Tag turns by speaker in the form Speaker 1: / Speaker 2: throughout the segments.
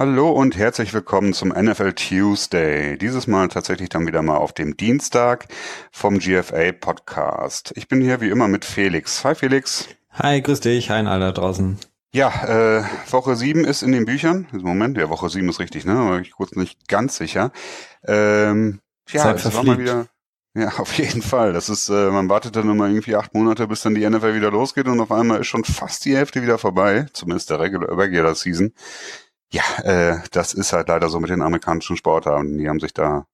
Speaker 1: Hallo und herzlich willkommen zum NFL Tuesday. Dieses Mal tatsächlich dann wieder mal auf dem Dienstag vom GFA Podcast. Ich bin hier wie immer mit Felix. Hi Felix.
Speaker 2: Hi, grüß dich. Hi an alle da draußen.
Speaker 1: Ja, Woche 7 ist in den Büchern. Moment, ja, Woche 7 ist richtig, ne? Aber ich kurz nicht ganz sicher.
Speaker 2: Zeit
Speaker 1: es war mal wieder. Ja, auf jeden Fall. Das ist, man wartet dann immer irgendwie 8 Monate, bis dann die NFL wieder losgeht und auf einmal ist schon fast die Hälfte wieder vorbei, zumindest der Regular Season. Ja, das ist halt leider so mit den amerikanischen Sportarten. Die haben sich da,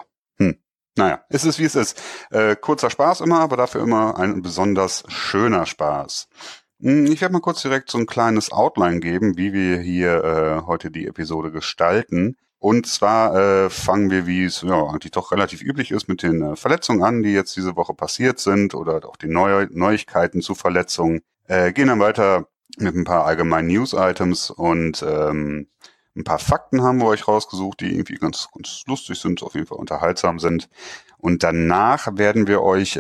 Speaker 1: naja, es ist wie es ist. Kurzer Spaß immer, aber dafür immer ein besonders schöner Spaß. Ich werde mal kurz direkt so ein kleines Outline geben, wie wir hier heute die Episode gestalten. Und zwar fangen wir, wie es ja eigentlich doch relativ üblich ist, mit den Verletzungen an, die jetzt diese Woche passiert sind oder auch den Neuigkeiten zu Verletzungen. Gehen dann weiter mit ein paar allgemeinen News-Items und ein paar Fakten haben wir euch rausgesucht, die irgendwie ganz lustig sind, auf jeden Fall unterhaltsam sind. Und danach werden wir euch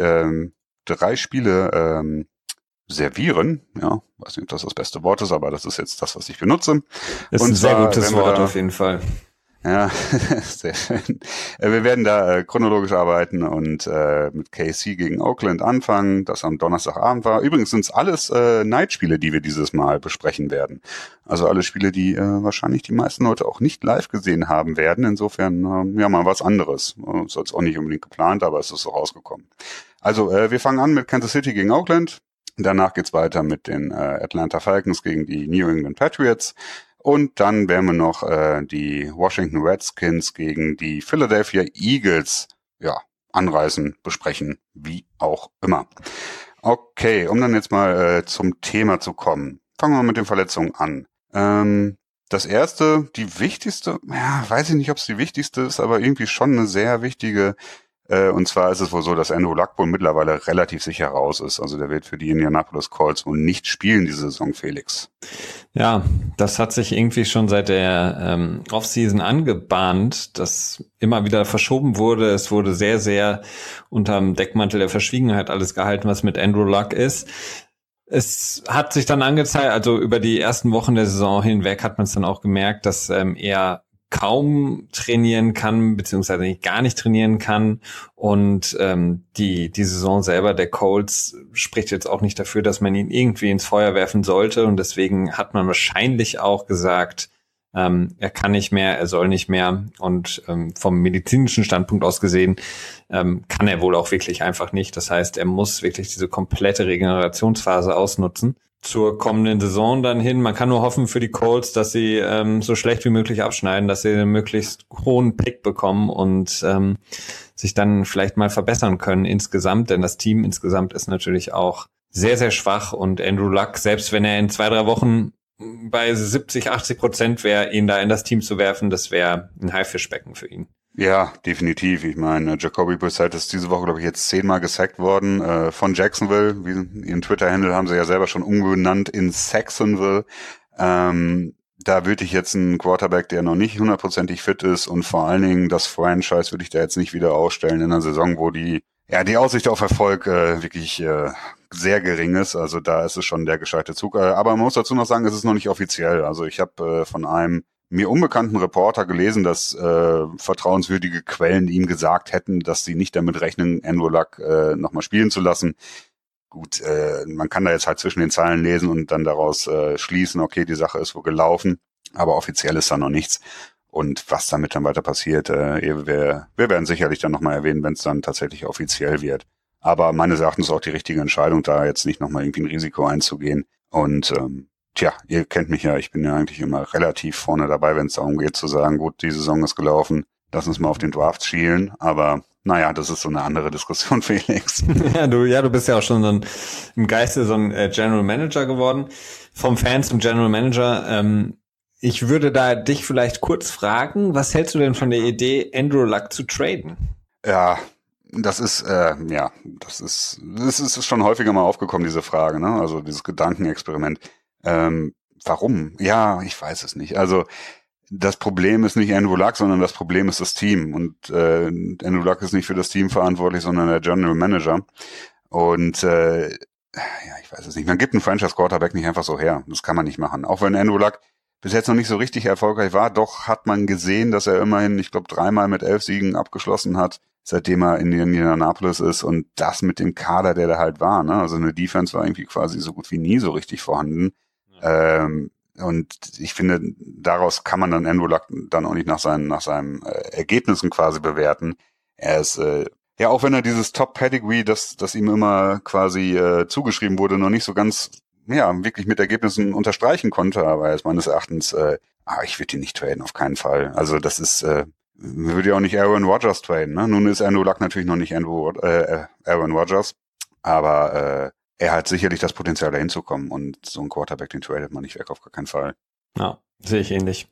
Speaker 1: 3 Spiele servieren. Ja, weiß nicht, ob das beste Wort ist, aber das ist jetzt das, was ich benutze.
Speaker 2: Ist ein sehr gutes Wort auf jeden Fall.
Speaker 1: Ja, sehr schön. Wir werden da chronologisch arbeiten und mit KC gegen Oakland anfangen, das am Donnerstagabend war. Übrigens sind es alles Night-Spiele, die wir dieses Mal besprechen werden. Also alle Spiele, die wahrscheinlich die meisten Leute auch nicht live gesehen haben werden. Insofern, mal was anderes. Ist jetzt auch nicht unbedingt geplant, aber es ist so rausgekommen. Also, wir fangen an mit Kansas City gegen Oakland. Danach geht's weiter mit den Atlanta Falcons gegen die New England Patriots. Und dann werden wir noch die Washington Redskins gegen die Philadelphia Eagles anreißen, besprechen, wie auch immer. Okay, um dann jetzt mal zum Thema zu kommen. Fangen wir mal mit den Verletzungen an. Das erste, die wichtigste, weiß ich nicht, ob es die wichtigste ist, aber irgendwie schon eine sehr wichtige. Und zwar ist es wohl so, dass Andrew Luck wohl mittlerweile relativ sicher raus ist. Also der wird für die Indianapolis Colts wohl nicht spielen diese Saison, Felix.
Speaker 2: Ja, das hat sich irgendwie schon seit der Offseason angebahnt, dass immer wieder verschoben wurde. Es wurde sehr, sehr unterm Deckmantel der Verschwiegenheit alles gehalten, was mit Andrew Luck ist. Es hat sich dann angezeigt, also über die ersten Wochen der Saison hinweg hat man es dann auch gemerkt, dass er kaum trainieren kann, beziehungsweise nicht gar nicht trainieren kann. Und die Saison selber der Colts spricht jetzt auch nicht dafür, dass man ihn irgendwie ins Feuer werfen sollte. Und deswegen hat man wahrscheinlich auch gesagt, er kann nicht mehr, er soll nicht mehr. Und vom medizinischen Standpunkt aus gesehen kann er wohl auch wirklich einfach nicht. Das heißt, er muss wirklich diese komplette Regenerationsphase ausnutzen. Zur kommenden Saison dann hin. Man kann nur hoffen für die Colts, dass sie so schlecht wie möglich abschneiden, dass sie einen möglichst hohen Pick bekommen und sich dann vielleicht mal verbessern können insgesamt, denn das Team insgesamt ist natürlich auch sehr, sehr schwach und Andrew Luck, selbst wenn er in 2-3 Wochen bei 70-80% wäre, ihn da in das Team zu werfen, das wäre ein Haifischbecken für ihn.
Speaker 1: Ja, definitiv. Ich meine, Jacoby Brissett ist diese Woche, glaube ich, jetzt 10-mal gesackt worden von Jacksonville. Ihren Twitter-Handle haben sie ja selber schon umbenannt in Saxonville. Da würde ich jetzt einen Quarterback, der noch nicht 100%ig fit ist und vor allen Dingen das Franchise würde ich da jetzt nicht wieder ausstellen in einer Saison, wo die Aussicht auf Erfolg wirklich sehr gering ist. Also da ist es schon der gescheite Zug. Aber man muss dazu noch sagen, es ist noch nicht offiziell. Also ich habe von einem mir unbekannten Reporter gelesen, dass vertrauenswürdige Quellen ihm gesagt hätten, dass sie nicht damit rechnen, Andrew Luck nochmal spielen zu lassen. Gut, man kann da jetzt halt zwischen den Zeilen lesen und dann daraus schließen, okay, die Sache ist wohl gelaufen, aber offiziell ist da noch nichts. Und was damit dann weiter passiert, wir werden sicherlich dann nochmal erwähnen, wenn es dann tatsächlich offiziell wird. Aber meines Erachtens auch die richtige Entscheidung, da jetzt nicht nochmal irgendwie ein Risiko einzugehen. Und ihr kennt mich ja, ich bin ja eigentlich immer relativ vorne dabei, wenn es darum geht zu sagen, gut, die Saison ist gelaufen, lass uns mal auf den Draft schielen, aber naja, das ist so eine andere Diskussion, Felix.
Speaker 2: Du bist ja auch schon im Geiste so ein General Manager geworden, vom Fan zum General Manager. Ich würde da dich vielleicht kurz fragen, was hältst du denn von der Idee, Andrew Luck zu traden?
Speaker 1: Ja, das ist schon häufiger mal aufgekommen, diese Frage, ne? Also dieses Gedankenexperiment. Warum? Ja, ich weiß es nicht. Also das Problem ist nicht Andrew Luck, sondern das Problem ist das Team. Und Andrew Luck ist nicht für das Team verantwortlich, sondern der General Manager. Und ich weiß es nicht. Man gibt einen Franchise-Quarterback nicht einfach so her. Das kann man nicht machen. Auch wenn Andrew Luck bis jetzt noch nicht so richtig erfolgreich war. Doch hat man gesehen, dass er immerhin, ich glaube, 3-mal mit 11 Siegen abgeschlossen hat, seitdem er in Indianapolis ist, und das mit dem Kader, der da halt war, ne? Also eine Defense war irgendwie quasi so gut wie nie so richtig vorhanden. Ja. Und ich finde, daraus kann man dann Andrew Luck dann auch nicht nach seinen Ergebnissen quasi bewerten. Er ist, ja, auch wenn er dieses Top-Pedigree, das ihm immer quasi zugeschrieben wurde, noch nicht so ganz, ja, wirklich mit Ergebnissen unterstreichen konnte, aber er ist meines Erachtens, ich würde ihn nicht traden, auf keinen Fall. Also das ist, würde ja auch nicht Aaron Rodgers traden, ne? Nun ist Andrew Luck natürlich noch nicht Aaron Rodgers, aber er hat sicherlich das Potenzial, da hinzukommen, und so ein Quarterback, den tradet man nicht weg, auf gar keinen Fall.
Speaker 2: Ja, sehe ich ähnlich.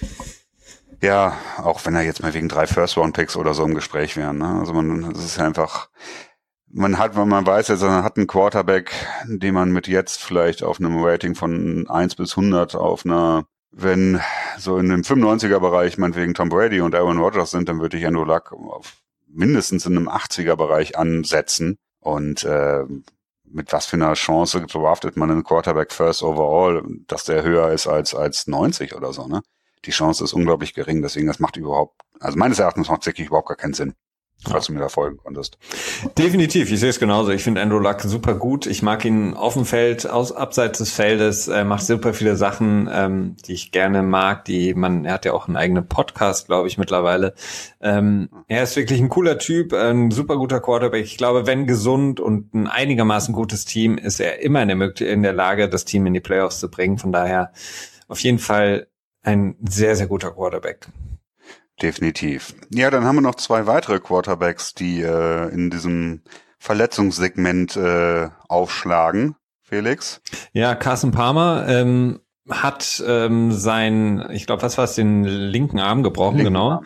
Speaker 1: Ja, auch wenn er jetzt mal wegen 3 First-Round-Picks oder so im Gespräch wäre, ne? Also es ist einfach, man weiß jetzt, man hat einen Quarterback, den man mit jetzt vielleicht auf einem Rating von 1 bis 100 auf einer, wenn so in dem 95er-Bereich meinetwegen Tom Brady und Aaron Rodgers sind, dann würde ich Andrew Luck auf mindestens in einem 80er-Bereich ansetzen. Und mit was für einer Chance draftet man einen Quarterback First Overall, dass der höher ist als 90 oder so, ne? Die Chance ist unglaublich gering, deswegen das macht überhaupt, also meines Erachtens macht es wirklich überhaupt gar keinen Sinn, falls du mir da folgen konntest.
Speaker 2: Definitiv, ich sehe es genauso. Ich finde Andrew Luck super gut. Ich mag ihn auf dem Feld, abseits des Feldes, macht super viele Sachen, die ich gerne mag. Er hat ja auch einen eigenen Podcast, glaube ich, mittlerweile. Er ist wirklich ein cooler Typ, ein super guter Quarterback. Ich glaube, wenn gesund und ein einigermaßen gutes Team, ist er immer in der Lage, das Team in die Playoffs zu bringen. Von daher auf jeden Fall ein sehr, sehr guter Quarterback.
Speaker 1: Definitiv. Ja, dann haben wir noch 2 weitere Quarterbacks, die in diesem Verletzungssegment aufschlagen. Felix?
Speaker 2: Ja, Carson Palmer hat ich glaube, was war es, den linken Arm gebrochen, genau.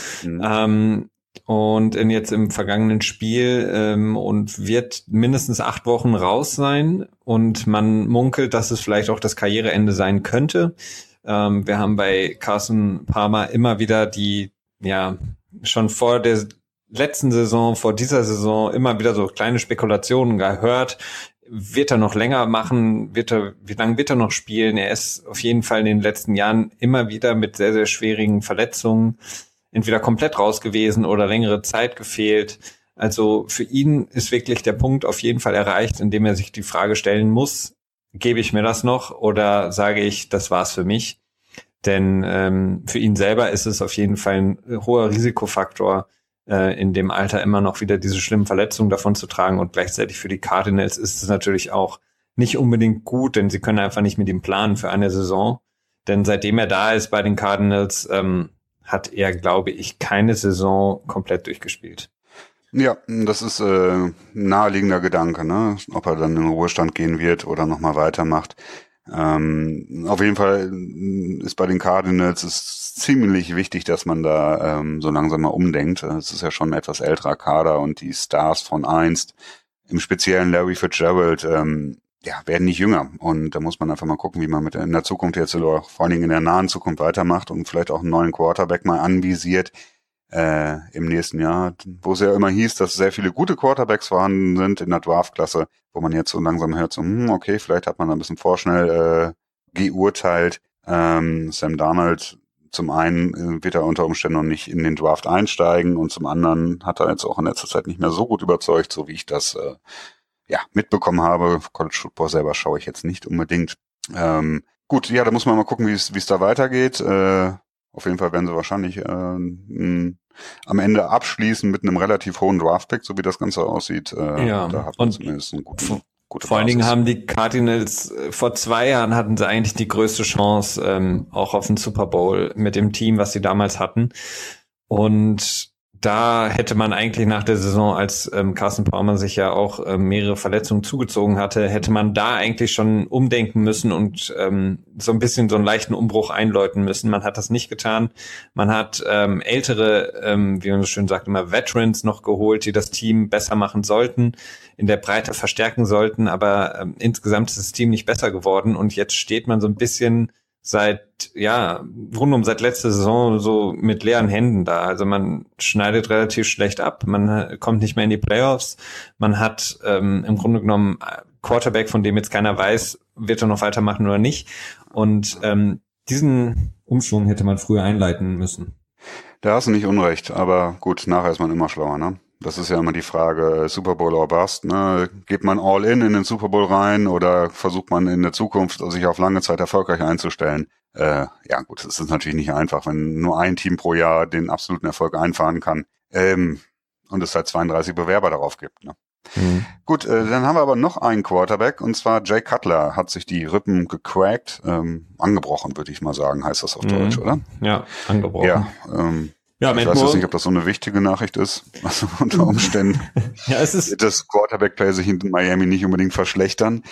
Speaker 2: Und jetzt im vergangenen Spiel und wird mindestens 8 Wochen raus sein. Und man munkelt, dass es vielleicht auch das Karriereende sein könnte. Wir haben bei Carson Palmer immer wieder schon vor der letzten Saison, vor dieser Saison immer wieder so kleine Spekulationen gehört. Wird er noch länger machen? Wie lange wird er noch spielen? Er ist auf jeden Fall in den letzten Jahren immer wieder mit sehr, sehr schwierigen Verletzungen entweder komplett raus gewesen oder längere Zeit gefehlt. Also für ihn ist wirklich der Punkt auf jeden Fall erreicht, in dem er sich die Frage stellen muss, gebe ich mir das noch oder sage ich, das war's für mich? Denn für ihn selber ist es auf jeden Fall ein hoher Risikofaktor, in dem Alter immer noch wieder diese schlimmen Verletzungen davon zu tragen. Und gleichzeitig für die Cardinals ist es natürlich auch nicht unbedingt gut, denn sie können einfach nicht mit ihm planen für eine Saison. Denn seitdem er da ist bei den Cardinals, hat er, glaube ich, keine Saison komplett durchgespielt.
Speaker 1: Ja, das ist ein naheliegender Gedanke, ne? Ob er dann in den Ruhestand gehen wird oder nochmal weitermacht. Auf jeden Fall ist bei den Cardinals ist ziemlich wichtig, dass man da so langsam mal umdenkt. Es ist ja schon ein etwas älterer Kader und die Stars von einst, im speziellen Larry Fitzgerald, werden nicht jünger. Und da muss man einfach mal gucken, wie man in der Zukunft jetzt oder vor allen Dingen in der nahen Zukunft weitermacht und vielleicht auch einen neuen Quarterback mal anvisiert im nächsten Jahr, wo es ja immer hieß, dass sehr viele gute Quarterbacks vorhanden sind in der Draftklasse, wo man jetzt so langsam hört, so, okay, vielleicht hat man da ein bisschen vorschnell geurteilt. Sam Darnold, zum einen wird er unter Umständen noch nicht in den Draft einsteigen und zum anderen hat er jetzt auch in letzter Zeit nicht mehr so gut überzeugt, so wie ich das mitbekommen habe. College Football selber schaue ich jetzt nicht unbedingt. Gut, ja, da muss man mal gucken, wie es da weitergeht. Auf jeden Fall werden sie wahrscheinlich am Ende abschließen mit einem relativ hohen Draftpick, so wie das Ganze aussieht. Da hat man zumindest einen gute
Speaker 2: vor allen Dingen haben die Cardinals vor 2 Jahren hatten sie eigentlich die größte Chance auch auf den Super Bowl mit dem Team, was sie damals hatten. Und da hätte man eigentlich nach der Saison, als Carson Palmer sich ja auch mehrere Verletzungen zugezogen hatte, hätte man da eigentlich schon umdenken müssen und so ein bisschen so einen leichten Umbruch einläuten müssen. Man hat das nicht getan. Man hat ältere, wie man so schön sagt, immer Veterans noch geholt, die das Team besser machen sollten, in der Breite verstärken sollten, aber insgesamt ist das Team nicht besser geworden und jetzt steht man so ein bisschen seit letzter Saison so mit leeren Händen da. Also man schneidet relativ schlecht ab, man kommt nicht mehr in die Playoffs, man hat im Grunde genommen Quarterback, von dem jetzt keiner weiß, wird er noch weitermachen oder nicht. Und diesen Umschwung hätte man früher einleiten müssen.
Speaker 1: Da hast du nicht unrecht, aber gut, nachher ist man immer schlauer, ne? Das ist ja immer die Frage, Super Bowl or Bust, ne? Geht man all in den Super Bowl rein oder versucht man in der Zukunft sich auf lange Zeit erfolgreich einzustellen? Ja gut, es ist natürlich nicht einfach, wenn nur ein Team pro Jahr den absoluten Erfolg einfahren kann und es halt 32 Bewerber darauf gibt, ne? Mhm. Gut, dann haben wir aber noch einen Quarterback, und zwar Jay Cutler hat sich die Rippen gecrackt, angebrochen, würde ich mal sagen, heißt das auf Deutsch, oder?
Speaker 2: Ja, angebrochen.
Speaker 1: Ja, ich weiß jetzt nicht, ob das so eine wichtige Nachricht ist, also unter Umständen
Speaker 2: ja, es ist
Speaker 1: wird das Quarterback-Play sich in Miami nicht unbedingt verschlechtern.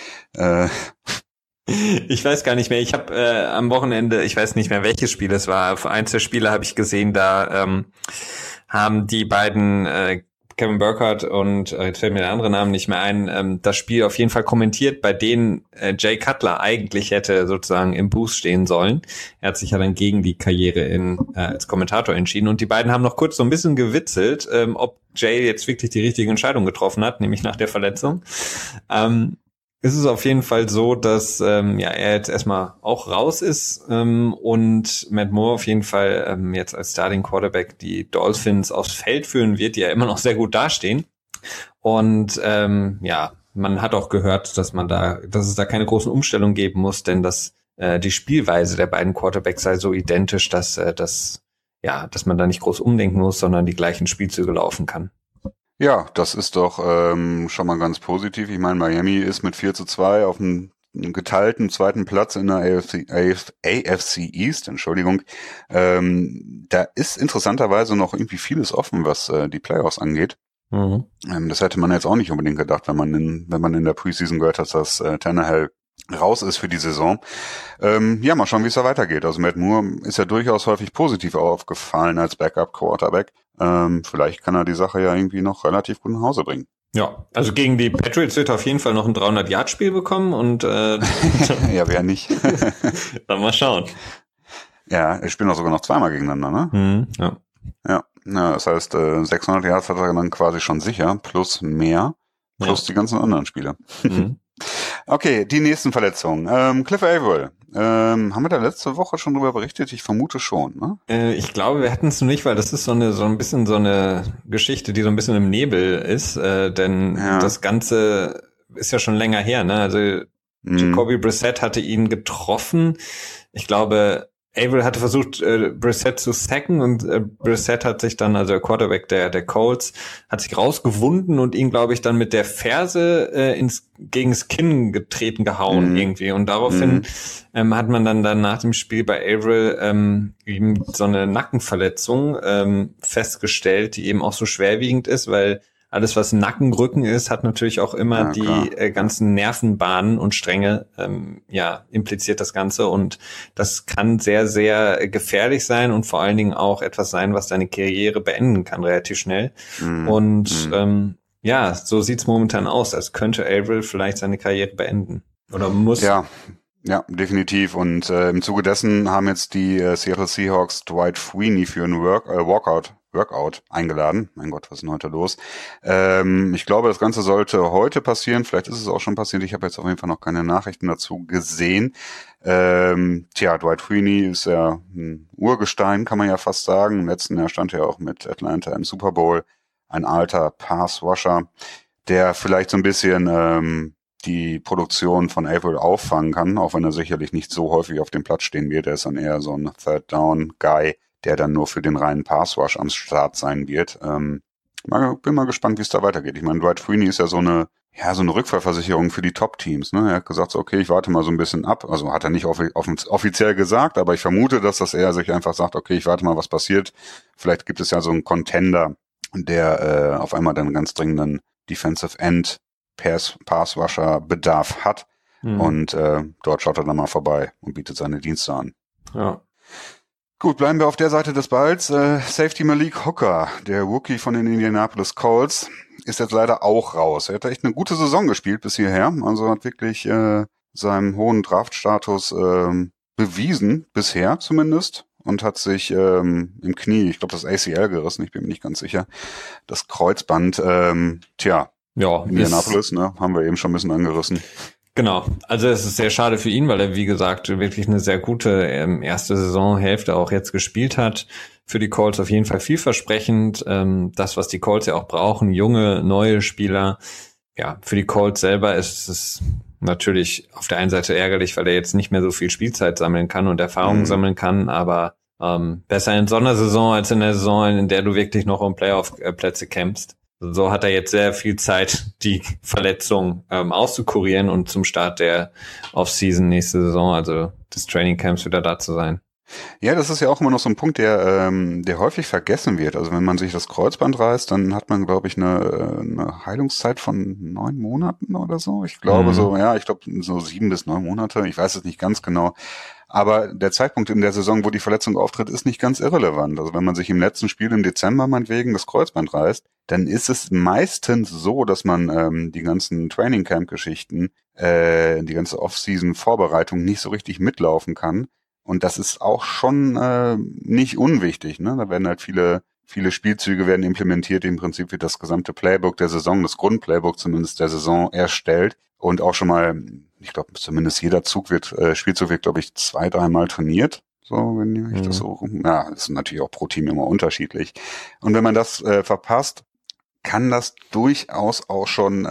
Speaker 2: Ich weiß gar nicht mehr. Ich habe am Wochenende, ich weiß nicht mehr, welches Spiel es war, für eins der Spiele habe ich gesehen, da haben die beiden Kevin Burkhardt und jetzt fällt mir der andere Name nicht mehr ein, das Spiel auf jeden Fall kommentiert, bei denen Jay Cutler eigentlich hätte sozusagen im Booth stehen sollen. Er hat sich ja dann gegen die Karriere als Kommentator entschieden, und die beiden haben noch kurz so ein bisschen gewitzelt, ob Jay jetzt wirklich die richtige Entscheidung getroffen hat, nämlich nach der Verletzung. Es ist auf jeden Fall so, dass er jetzt erstmal auch raus ist und Matt Moore auf jeden Fall jetzt als Starting Quarterback die Dolphins aufs Feld führen wird, die ja immer noch sehr gut dastehen. Und man hat auch gehört, dass es da keine großen Umstellungen geben muss, denn dass die Spielweise der beiden Quarterbacks sei so identisch, dass man da nicht groß umdenken muss, sondern die gleichen Spielzüge laufen kann.
Speaker 1: Ja, das ist doch schon mal ganz positiv. Ich meine, Miami ist mit 4-2 auf einem geteilten zweiten Platz in der AFC East, Entschuldigung. Da ist interessanterweise noch irgendwie vieles offen, was die Playoffs angeht. Mhm. Das hätte man jetzt auch nicht unbedingt gedacht, wenn man in der Preseason gehört hat, dass Tannehill raus ist für die Saison. Mal schauen, wie es da weitergeht. Also Matt Moore ist ja durchaus häufig positiv aufgefallen als Backup-Quarterback. Vielleicht kann er die Sache ja irgendwie noch relativ gut nach Hause bringen.
Speaker 2: Ja, also gegen die Patriots wird er auf jeden Fall noch ein 300-Yard-Spiel bekommen und
Speaker 1: ja, wer nicht?
Speaker 2: Dann mal schauen.
Speaker 1: Ja, wir spielen auch sogar noch zweimal gegeneinander, ne? Ja, das heißt, 600 Yards hat er dann quasi schon sicher, plus mehr, plus die ganzen anderen Spiele. Okay, die nächsten Verletzungen. Cliff Averill. Haben wir da letzte Woche schon drüber berichtet? Ich vermute schon, ne?
Speaker 2: Ich glaube, wir hatten es noch nicht, weil das ist so ein bisschen so eine Geschichte, die so ein bisschen im Nebel ist, denn das Ganze ist ja schon länger her, ne? Also Jacoby Brissett hatte ihn getroffen. Ich glaube, Averill hatte versucht, Brissett zu sacken, und Brissett hat sich dann, also der Quarterback der Colts, hat sich rausgewunden und ihn, glaube ich, dann mit der Ferse gegens Kinn gehauen irgendwie. Und daraufhin hat man dann nach dem Spiel bei Averill eben so eine Nackenverletzung festgestellt, die eben auch so schwerwiegend ist, weil alles, was Nackenrücken ist, hat natürlich auch immer die ganzen Nervenbahnen und Stränge, impliziert das Ganze, und das kann sehr, sehr gefährlich sein und vor allen Dingen auch etwas sein, was deine Karriere beenden kann, relativ schnell. Und so sieht's momentan aus, als könnte Averill vielleicht seine Karriere beenden. Oder muss.
Speaker 1: Ja, definitiv. Und im Zuge dessen haben jetzt die Seattle Seahawks Dwight Freeney für einen Workout eingeladen. Mein Gott, was ist denn heute los? Ich glaube, das Ganze sollte heute passieren. Vielleicht ist es auch schon passiert. Ich habe jetzt auf jeden Fall noch keine Nachrichten dazu gesehen. Dwight Freeney ist ja ein Urgestein, kann man ja fast sagen. Im letzten Jahr stand er auch mit Atlanta im Super Bowl. Ein alter Pass-Rusher, der vielleicht so ein bisschen die Produktion von Averill auffangen kann, auch wenn er sicherlich nicht so häufig auf dem Platz stehen wird. Er ist dann eher so ein Third-Down-Guy, der dann nur für den reinen Pass-Rush am Start sein wird. Bin mal gespannt, wie es da weitergeht. Ich meine, Dwight Freeney ist ja so eine Rückfallversicherung für die Top-Teams, ne? Er hat gesagt, so, okay, ich warte mal so ein bisschen ab. Also hat er nicht offiziell gesagt, aber ich vermute, dass das er sich einfach sagt, okay, ich warte mal, was passiert. Vielleicht gibt es ja so einen Contender, der auf einmal dann ganz dringenden Defensive End Pass-Rusher Bedarf hat. Und dort schaut er dann mal vorbei und bietet seine Dienste an.
Speaker 2: Ja.
Speaker 1: Gut, bleiben wir auf der Seite des Balls. Safety Malik Hooker, der Rookie von den Indianapolis Colts, ist jetzt leider auch raus. Er hat echt eine gute Saison gespielt bis hierher. Also hat wirklich seinen hohen Draftstatus bewiesen, bisher zumindest. Und hat sich im Knie, ich glaube das ACL gerissen, ich bin mir nicht ganz sicher, das Kreuzband, Indianapolis, ne, haben wir eben schon ein bisschen angerissen.
Speaker 2: Genau, also es ist sehr schade für ihn, weil er, wie gesagt, wirklich eine sehr gute erste Saisonhälfte auch jetzt gespielt hat. Für die Colts auf jeden Fall vielversprechend. Das, was die Colts ja auch brauchen, junge, neue Spieler. Ja, für die Colts selber ist es natürlich auf der einen Seite ärgerlich, weil er jetzt nicht mehr so viel Spielzeit sammeln kann und Erfahrung sammeln kann, aber besser in so einer Saison als in der Saison, in der du wirklich noch um Playoff-Plätze kämpfst. So hat er jetzt sehr viel Zeit, die Verletzung auszukurieren und zum Start der Offseason nächste Saison, also des Trainingcamps, wieder da zu sein.
Speaker 1: Ja, das ist ja auch immer noch so ein Punkt, der häufig vergessen wird. Also wenn man sich das Kreuzband reißt, dann hat man, glaube ich, eine Heilungszeit von 9 Monaten oder so. Ich glaube so 7 bis 9 Monate. Ich weiß es nicht ganz genau. Aber der Zeitpunkt in der Saison, wo die Verletzung auftritt, ist nicht ganz irrelevant. Also wenn man sich im letzten Spiel im Dezember meinetwegen das Kreuzband reißt, dann ist es meistens so, dass man die ganzen Training-Camp-Geschichten, die ganze Off-Season-Vorbereitung nicht so richtig mitlaufen kann. Und das ist auch schon nicht unwichtig. Ne? Da werden halt viele Spielzüge werden implementiert. Im Prinzip wird das gesamte Playbook der Saison, das Grundplaybook zumindest der Saison erstellt. Und auch schon mal, ich glaube, zumindest jeder Spielzug wird, glaube ich, 2-3 Mal trainiert. So, wenn ich das so, ja, das ist natürlich auch pro Team immer unterschiedlich. Und wenn man das verpasst, kann das durchaus auch schon,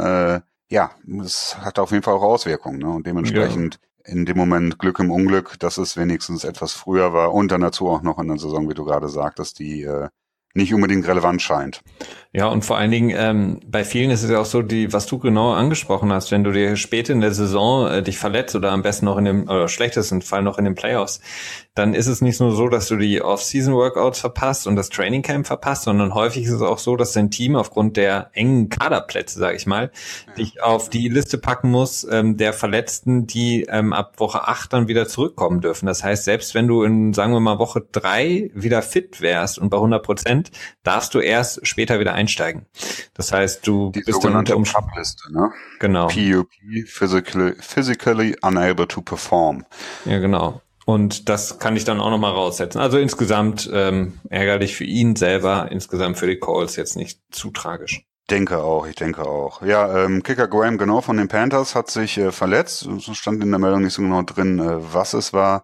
Speaker 1: das hat auf jeden Fall auch Auswirkungen. Ne? Und dementsprechend in dem Moment Glück im Unglück, dass es wenigstens etwas früher war und dann dazu auch noch in der Saison, wie du gerade sagtest, die nicht unbedingt relevant scheint.
Speaker 2: Ja, und vor allen Dingen, bei vielen ist es ja auch so, was du genau angesprochen hast, wenn du dir spät in der Saison dich verletzt oder am besten noch oder schlechtesten Fall noch in den Playoffs, dann ist es nicht nur so, dass du die Off-Season-Workouts verpasst und das Trainingcamp verpasst, sondern häufig ist es auch so, dass dein Team aufgrund der engen Kaderplätze, sag ich mal, dich auf die Liste packen muss, der Verletzten, die ab Woche 8 dann wieder zurückkommen dürfen. Das heißt, selbst wenn du in, sagen wir mal, Woche 3 wieder fit wärst und bei 100%, darfst du erst später wieder einsteigen. Das heißt, du
Speaker 1: die
Speaker 2: bist dann unter
Speaker 1: PUP-Liste, ne?
Speaker 2: Genau.
Speaker 1: PUP, physically unable to perform.
Speaker 2: Ja, genau. Und das kann ich dann auch nochmal raussetzen. Also insgesamt ärgerlich für ihn selber, insgesamt für die Colts jetzt nicht zu tragisch.
Speaker 1: Ich denke auch. Ja, Kicker Graham Gano von den Panthers hat sich verletzt. Es stand in der Meldung nicht so genau drin, was es war.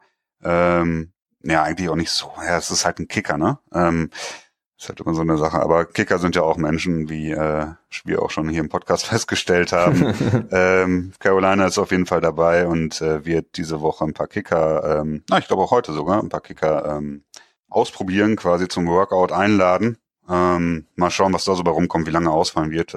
Speaker 1: Ja, eigentlich auch nicht so. Ja, es ist halt ein Kicker, ne? Ist halt immer so eine Sache. Aber Kicker sind ja auch Menschen, wie wir auch schon hier im Podcast festgestellt haben. Carolina ist auf jeden Fall dabei und wird diese Woche ein paar Kicker, ich glaube auch heute sogar, ein paar Kicker ausprobieren, quasi zum Workout einladen. Mal schauen, was da so bei rumkommt, wie lange ausfallen wird.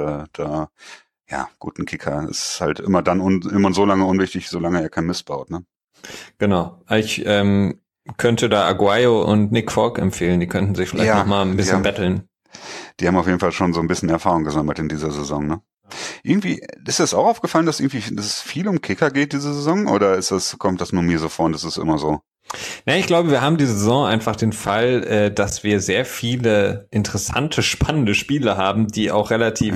Speaker 1: Gut, ein Kicker ist halt immer immer so lange unwichtig, solange er kein Mist baut, ne?
Speaker 2: Genau. Ich könnte da Aguayo und Nick Falk empfehlen. Die könnten sich vielleicht noch mal ein bisschen betteln.
Speaker 1: Die haben auf jeden Fall schon so ein bisschen Erfahrung gesammelt in dieser Saison, ne? Irgendwie, ist das auch aufgefallen, dass es viel um Kicker geht diese Saison? Oder kommt das nur mir so vor und das ist immer so?
Speaker 2: Ja, ich glaube, wir haben diese Saison einfach den Fall, dass wir sehr viele interessante, spannende Spiele haben, die auch relativ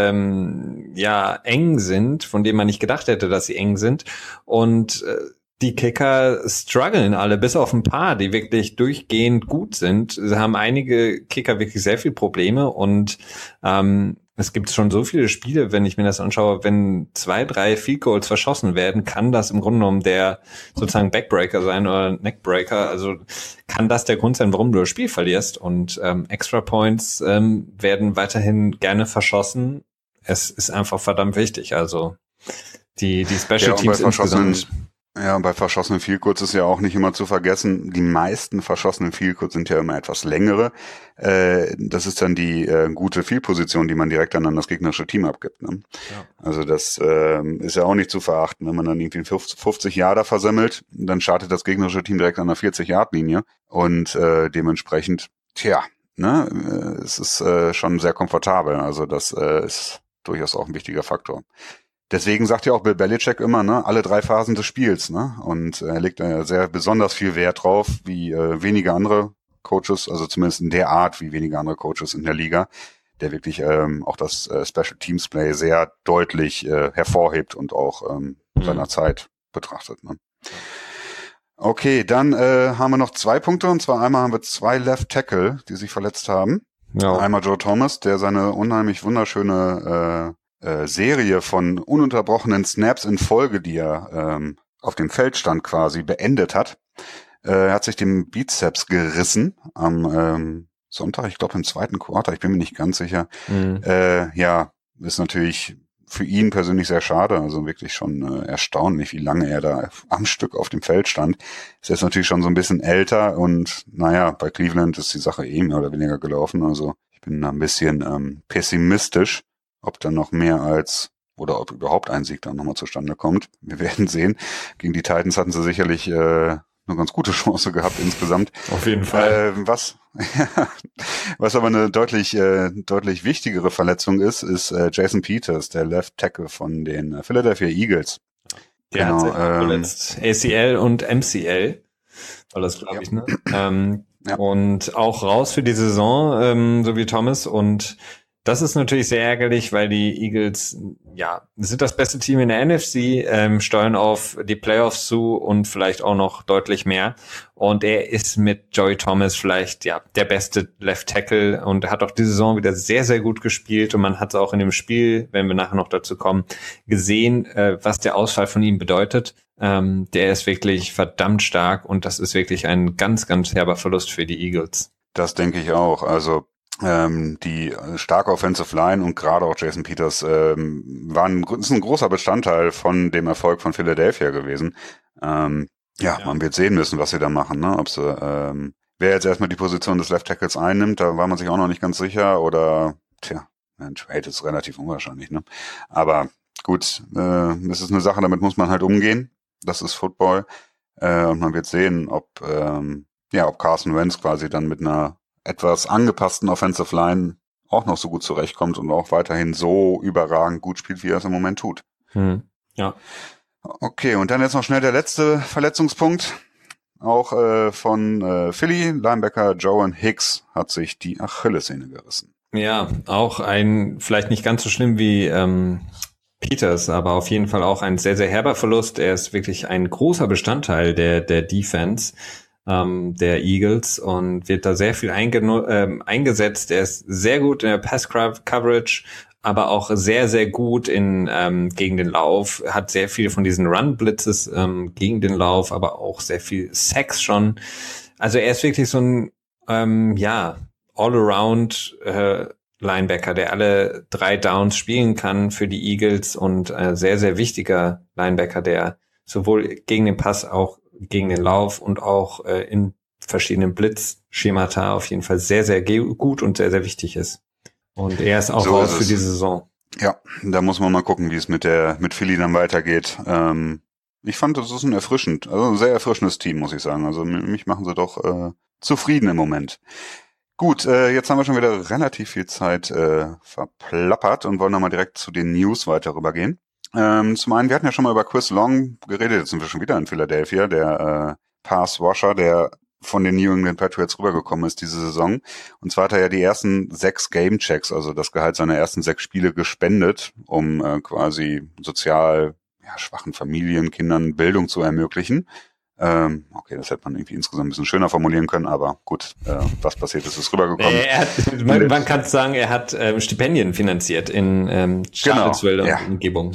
Speaker 2: eng sind, von denen man nicht gedacht hätte, dass sie eng sind. Und die Kicker strugglen alle, bis auf ein paar, die wirklich durchgehend gut sind. Sie haben einige Kicker wirklich sehr viel Probleme und es gibt schon so viele Spiele, wenn ich mir das anschaue, wenn 2, 3 Field Goals verschossen werden, kann das im Grunde genommen der sozusagen Backbreaker sein oder Neckbreaker. Also kann das der Grund sein, warum du das Spiel verlierst. Und Extra Points werden weiterhin gerne verschossen. Es ist einfach verdammt wichtig. Also die Special Teams insgesamt.
Speaker 1: Ja, und bei verschossenen Field Goals ist ja auch nicht immer zu vergessen, die meisten verschossenen Field Goals sind ja immer etwas längere. Das ist dann die gute Field-Position, die man direkt an das gegnerische Team abgibt. Ne? Ja. Also das ist ja auch nicht zu verachten, wenn man dann irgendwie 50 Yarder versemmelt, dann startet das gegnerische Team direkt an der 40-Yard-Linie und dementsprechend, es ist schon sehr komfortabel. Also das ist durchaus auch ein wichtiger Faktor. Deswegen sagt ja auch Bill Belichick immer, ne, alle 3 Phasen des Spiels, ne, und er legt sehr besonders viel Wert drauf, wie wenige andere Coaches, also zumindest in der Art, wie wenige andere Coaches in der Liga, der wirklich auch das Special Teams Play sehr deutlich hervorhebt und auch seiner Zeit betrachtet, ne. Okay, dann haben wir noch 2 Punkte, und zwar einmal haben wir 2 Left Tackle, die sich verletzt haben. Ja. Einmal Joe Thomas, der seine unheimlich wunderschöne Serie von ununterbrochenen Snaps in Folge, die er auf dem Feld stand quasi, beendet hat. Er hat sich den Bizeps gerissen am Sonntag, ich glaube im zweiten Quarter, ich bin mir nicht ganz sicher. Ja, ist natürlich für ihn persönlich sehr schade, also wirklich schon erstaunlich, wie lange er da am Stück auf dem Feld stand. Ist jetzt natürlich schon so ein bisschen älter und naja, bei Cleveland ist die Sache mehr oder weniger gelaufen, also ich bin da ein bisschen pessimistisch, ob dann noch mehr als oder ob überhaupt ein Sieg dann nochmal zustande kommt. Wir werden sehen. Gegen die Titans hatten sie sicherlich eine ganz gute Chance gehabt insgesamt.
Speaker 2: Auf jeden Fall.
Speaker 1: Was aber eine deutlich wichtigere Verletzung ist Jason Peters, der Left Tackle von den Philadelphia Eagles.
Speaker 2: Der hat sich verletzt. ACL und MCL war das, glaube ich, ne? Und auch raus für die Saison, so wie Thomas. Und das ist natürlich sehr ärgerlich, weil die Eagles, ja, sind das beste Team in der NFC, steuern auf die Playoffs zu und vielleicht auch noch deutlich mehr. Und er ist mit Joey Thomas vielleicht, ja, der beste Left Tackle und hat auch die Saison wieder sehr, sehr gut gespielt. Und man hat es auch in dem Spiel, wenn wir nachher noch dazu kommen, gesehen, was der Ausfall von ihm bedeutet. Der ist wirklich verdammt stark und das ist wirklich ein ganz, ganz herber Verlust für die Eagles.
Speaker 1: Das denke ich auch. Also die starke Offensive Line und gerade auch Jason Peters ist ein großer Bestandteil von dem Erfolg von Philadelphia gewesen. Man wird sehen müssen, was sie da machen, ne? Ob sie wer jetzt erstmal die Position des Left Tackles einnimmt, da war man sich auch noch nicht ganz sicher oder ein Trade ist relativ unwahrscheinlich, ne? Aber gut, es ist eine Sache, damit muss man halt umgehen. Das ist Football. Und man wird sehen, ob Carson Wentz quasi dann mit einer etwas angepassten Offensive Line auch noch so gut zurechtkommt und auch weiterhin so überragend gut spielt, wie er es im Moment tut.
Speaker 2: Ja.
Speaker 1: Okay, und dann jetzt noch schnell der letzte Verletzungspunkt. Auch von Philly, Linebacker Joan Hicks hat sich die Achillessehne gerissen.
Speaker 2: Ja, auch ein, vielleicht nicht ganz so schlimm wie Peters, aber auf jeden Fall auch ein sehr, sehr herber Verlust. Er ist wirklich ein großer Bestandteil der Defense der Eagles und wird da sehr viel eingesetzt. Er ist sehr gut in der Pass-Coverage, aber auch sehr, sehr gut in gegen den Lauf. Hat sehr viel von diesen Run-Blitzes gegen den Lauf, aber auch sehr viel Sacks schon. Also er ist wirklich so ein All-Around Linebacker, der alle 3 Downs spielen kann für die Eagles und sehr, sehr wichtiger Linebacker, der sowohl gegen den Pass auch gegen den Lauf und auch in verschiedenen Blitzschemata auf jeden Fall sehr, sehr gut und sehr, sehr wichtig ist. Und er ist auch so raus für die Saison.
Speaker 1: Ja, da muss man mal gucken, wie es mit Philly dann weitergeht. Ich fand, das ist ein sehr erfrischendes Team, muss ich sagen. Also mich machen sie doch zufrieden im Moment. Gut, jetzt haben wir schon wieder relativ viel Zeit verplappert und wollen nochmal direkt zu den News weiter rübergehen. Zum einen, wir hatten ja schon mal über Chris Long geredet, jetzt sind wir schon wieder in Philadelphia, der Pass-Rusher, der von den New England Patriots rübergekommen ist diese Saison. Und zwar hat er ja die ersten 6 Game-Checks, also das Gehalt seiner ersten 6 Spiele gespendet, um quasi sozial schwachen Familien, Kindern Bildung zu ermöglichen. Okay, das hätte man irgendwie insgesamt ein bisschen schöner formulieren können, aber gut, was passiert ist, ist rübergekommen.
Speaker 2: Man kann sagen, er hat Stipendien finanziert in Charlottesville und Umgebung.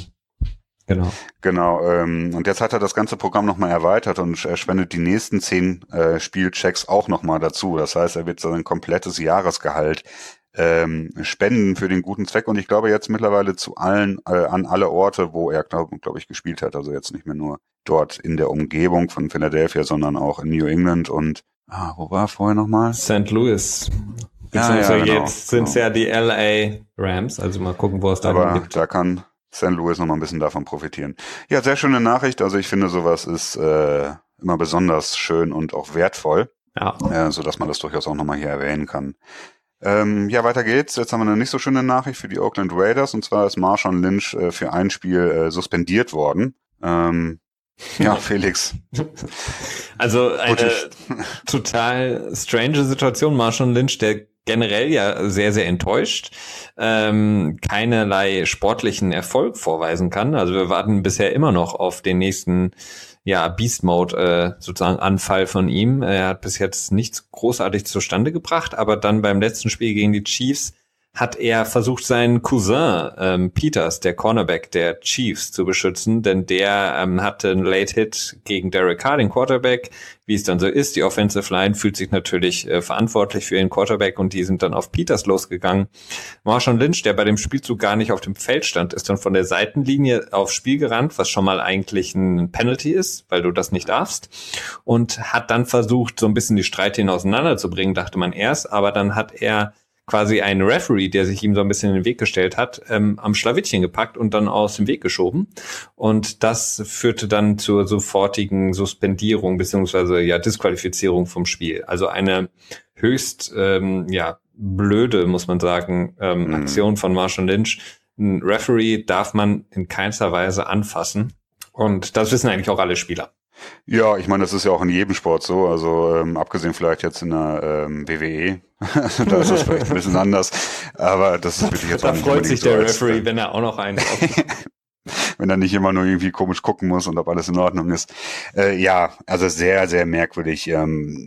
Speaker 1: Genau. Und jetzt hat er das ganze Programm nochmal erweitert und er spendet die nächsten 10 Spielchecks auch nochmal dazu. Das heißt, er wird sein komplettes Jahresgehalt spenden für den guten Zweck und ich glaube jetzt mittlerweile an alle Orte, wo er, glaube ich, gespielt hat. Also jetzt nicht mehr nur dort in der Umgebung von Philadelphia, sondern auch in New England und wo war er vorher nochmal?
Speaker 2: St. Louis. Jetzt sind es ja die LA Rams, also mal gucken, wo es da gibt.
Speaker 1: Da kann St. Louis nochmal ein bisschen davon profitieren. Ja, sehr schöne Nachricht. Also ich finde, sowas ist immer besonders schön und auch wertvoll, sodass man das durchaus auch nochmal hier erwähnen kann. Weiter geht's. Jetzt haben wir eine nicht so schöne Nachricht für die Oakland Raiders und zwar ist Marshawn Lynch für ein Spiel suspendiert worden. Felix.
Speaker 2: Also eine total strange Situation. Marshawn Lynch, der generell ja sehr, sehr enttäuscht, keinerlei sportlichen Erfolg vorweisen kann. Also wir warten bisher immer noch auf den nächsten Beast Mode sozusagen Anfall von ihm. Er hat bis jetzt nichts großartig zustande gebracht, aber dann beim letzten Spiel gegen die Chiefs hat er versucht, seinen Cousin Peters, der Cornerback der Chiefs, zu beschützen, denn der hatte einen Late-Hit gegen Derek Carr, den Quarterback. Wie es dann so ist, die Offensive Line fühlt sich natürlich verantwortlich für ihren Quarterback und die sind dann auf Peters losgegangen. Marshawn Lynch, der bei dem Spielzug gar nicht auf dem Feld stand, ist dann von der Seitenlinie aufs Spiel gerannt, was schon mal eigentlich ein Penalty ist, weil du das nicht darfst, und hat dann versucht, so ein bisschen die Streithähne auseinanderzubringen, dachte man erst, aber dann hat er quasi einen Referee, der sich ihm so ein bisschen in den Weg gestellt hat, am Schlawittchen gepackt und dann aus dem Weg geschoben. Und das führte dann zur sofortigen Suspendierung beziehungsweise Disqualifizierung vom Spiel. Also eine höchst blöde, muss man sagen, Aktion von Marshawn Lynch. Ein Referee darf man in keinster Weise anfassen. Und das wissen eigentlich auch alle Spieler.
Speaker 1: Ja, ich meine, das ist ja auch in jedem Sport so, also abgesehen vielleicht jetzt in der WWE, da ist das vielleicht ein bisschen anders, aber das ist wirklich jetzt
Speaker 2: da
Speaker 1: auch nicht
Speaker 2: freut sich der
Speaker 1: so
Speaker 2: Referee, wenn er auch noch einen
Speaker 1: wenn er nicht immer nur irgendwie komisch gucken muss und ob alles in Ordnung ist. Ja, also sehr, sehr merkwürdig. Ja,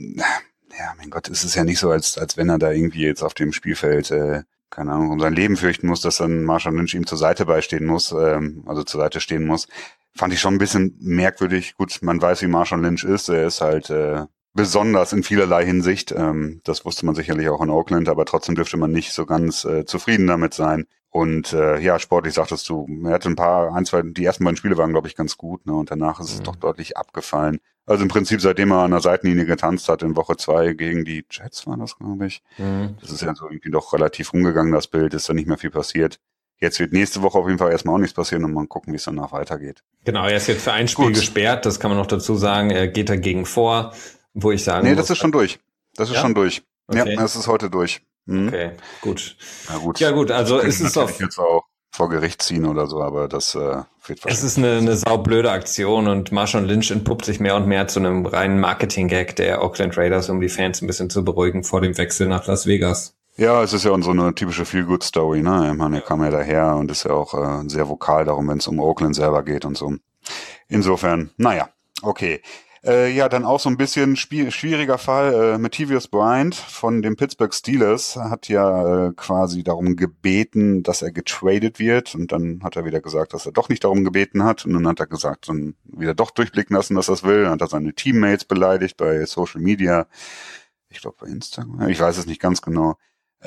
Speaker 1: mein Gott, es ist ja nicht so, als wenn er da irgendwie jetzt auf dem Spielfeld keine Ahnung, um sein Leben fürchten muss, dass dann Marshawn Lynch ihm zur Seite beistehen muss, also zur Seite stehen muss. Fand ich schon ein bisschen merkwürdig. Gut, man weiß, wie Marshawn Lynch ist. Er ist halt besonders in vielerlei Hinsicht. Das wusste man sicherlich auch in Oakland, aber trotzdem dürfte man nicht so ganz zufrieden damit sein. Und sportlich sagtest du, er hatte die ersten beiden Spiele waren, glaube ich, ganz gut, ne? Und danach ist es doch deutlich abgefallen. Also im Prinzip, seitdem er an der Seitenlinie getanzt hat, in Woche 2 gegen die Jets war das, glaube ich. Das ist ja so irgendwie doch relativ rumgegangen, das Bild, ist da nicht mehr viel passiert. Jetzt wird nächste Woche auf jeden Fall erstmal auch nichts passieren und mal gucken, wie es danach weitergeht.
Speaker 2: Genau, er ist jetzt für ein Spiel gesperrt, das kann man noch dazu sagen. Er geht dagegen vor, wo ich sagen muss.
Speaker 1: Das ist schon durch. Das ist schon durch.
Speaker 2: Okay.
Speaker 1: Ja, das ist heute durch.
Speaker 2: Okay, gut.
Speaker 1: Na gut.
Speaker 2: Ja gut, also
Speaker 1: ist
Speaker 2: es
Speaker 1: auf jetzt auch vor Gericht ziehen oder so, aber das wird wahrscheinlich.
Speaker 2: Es ist eine saublöde Aktion und Marshawn Lynch entpuppt sich mehr und mehr zu einem reinen Marketing-Gag der Oakland Raiders, um die Fans ein bisschen zu beruhigen vor dem Wechsel nach Las Vegas.
Speaker 1: Ja, es ist ja so eine typische Feel-Good-Story, ne? Ich meine, er kam ja daher und ist ja auch sehr vokal darum, wenn es um Oakland selber geht und so. Insofern, naja, okay. Dann auch so ein bisschen schwieriger Fall. Matthews Bryant von den Pittsburgh Steelers hat ja quasi darum gebeten, dass er getradet wird. Und dann hat er wieder gesagt, dass er doch nicht darum gebeten hat. Und dann hat er gesagt, dann wieder doch durchblicken lassen, dass er es will. Dann hat er seine Teammates beleidigt bei Social Media. Ich glaube bei Instagram. Ich weiß es nicht ganz genau.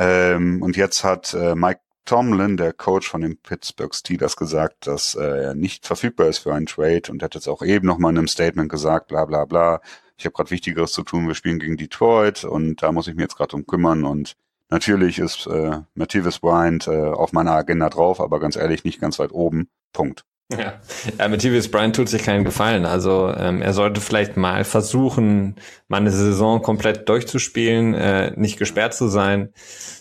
Speaker 1: Und jetzt hat Mike Tomlin, der Coach von den Pittsburgh Steelers, gesagt, dass er nicht verfügbar ist für einen Trade und hat jetzt auch eben nochmal in einem Statement gesagt, bla bla bla, ich habe gerade Wichtigeres zu tun, wir spielen gegen Detroit und da muss ich mich jetzt gerade drum kümmern und natürlich ist Matthews Bryant auf meiner Agenda drauf, aber ganz ehrlich nicht ganz weit oben. Punkt.
Speaker 2: Ja, Matthews Bryant tut sich keinen Gefallen. Also er sollte vielleicht mal versuchen, mal eine Saison komplett durchzuspielen, nicht gesperrt zu sein.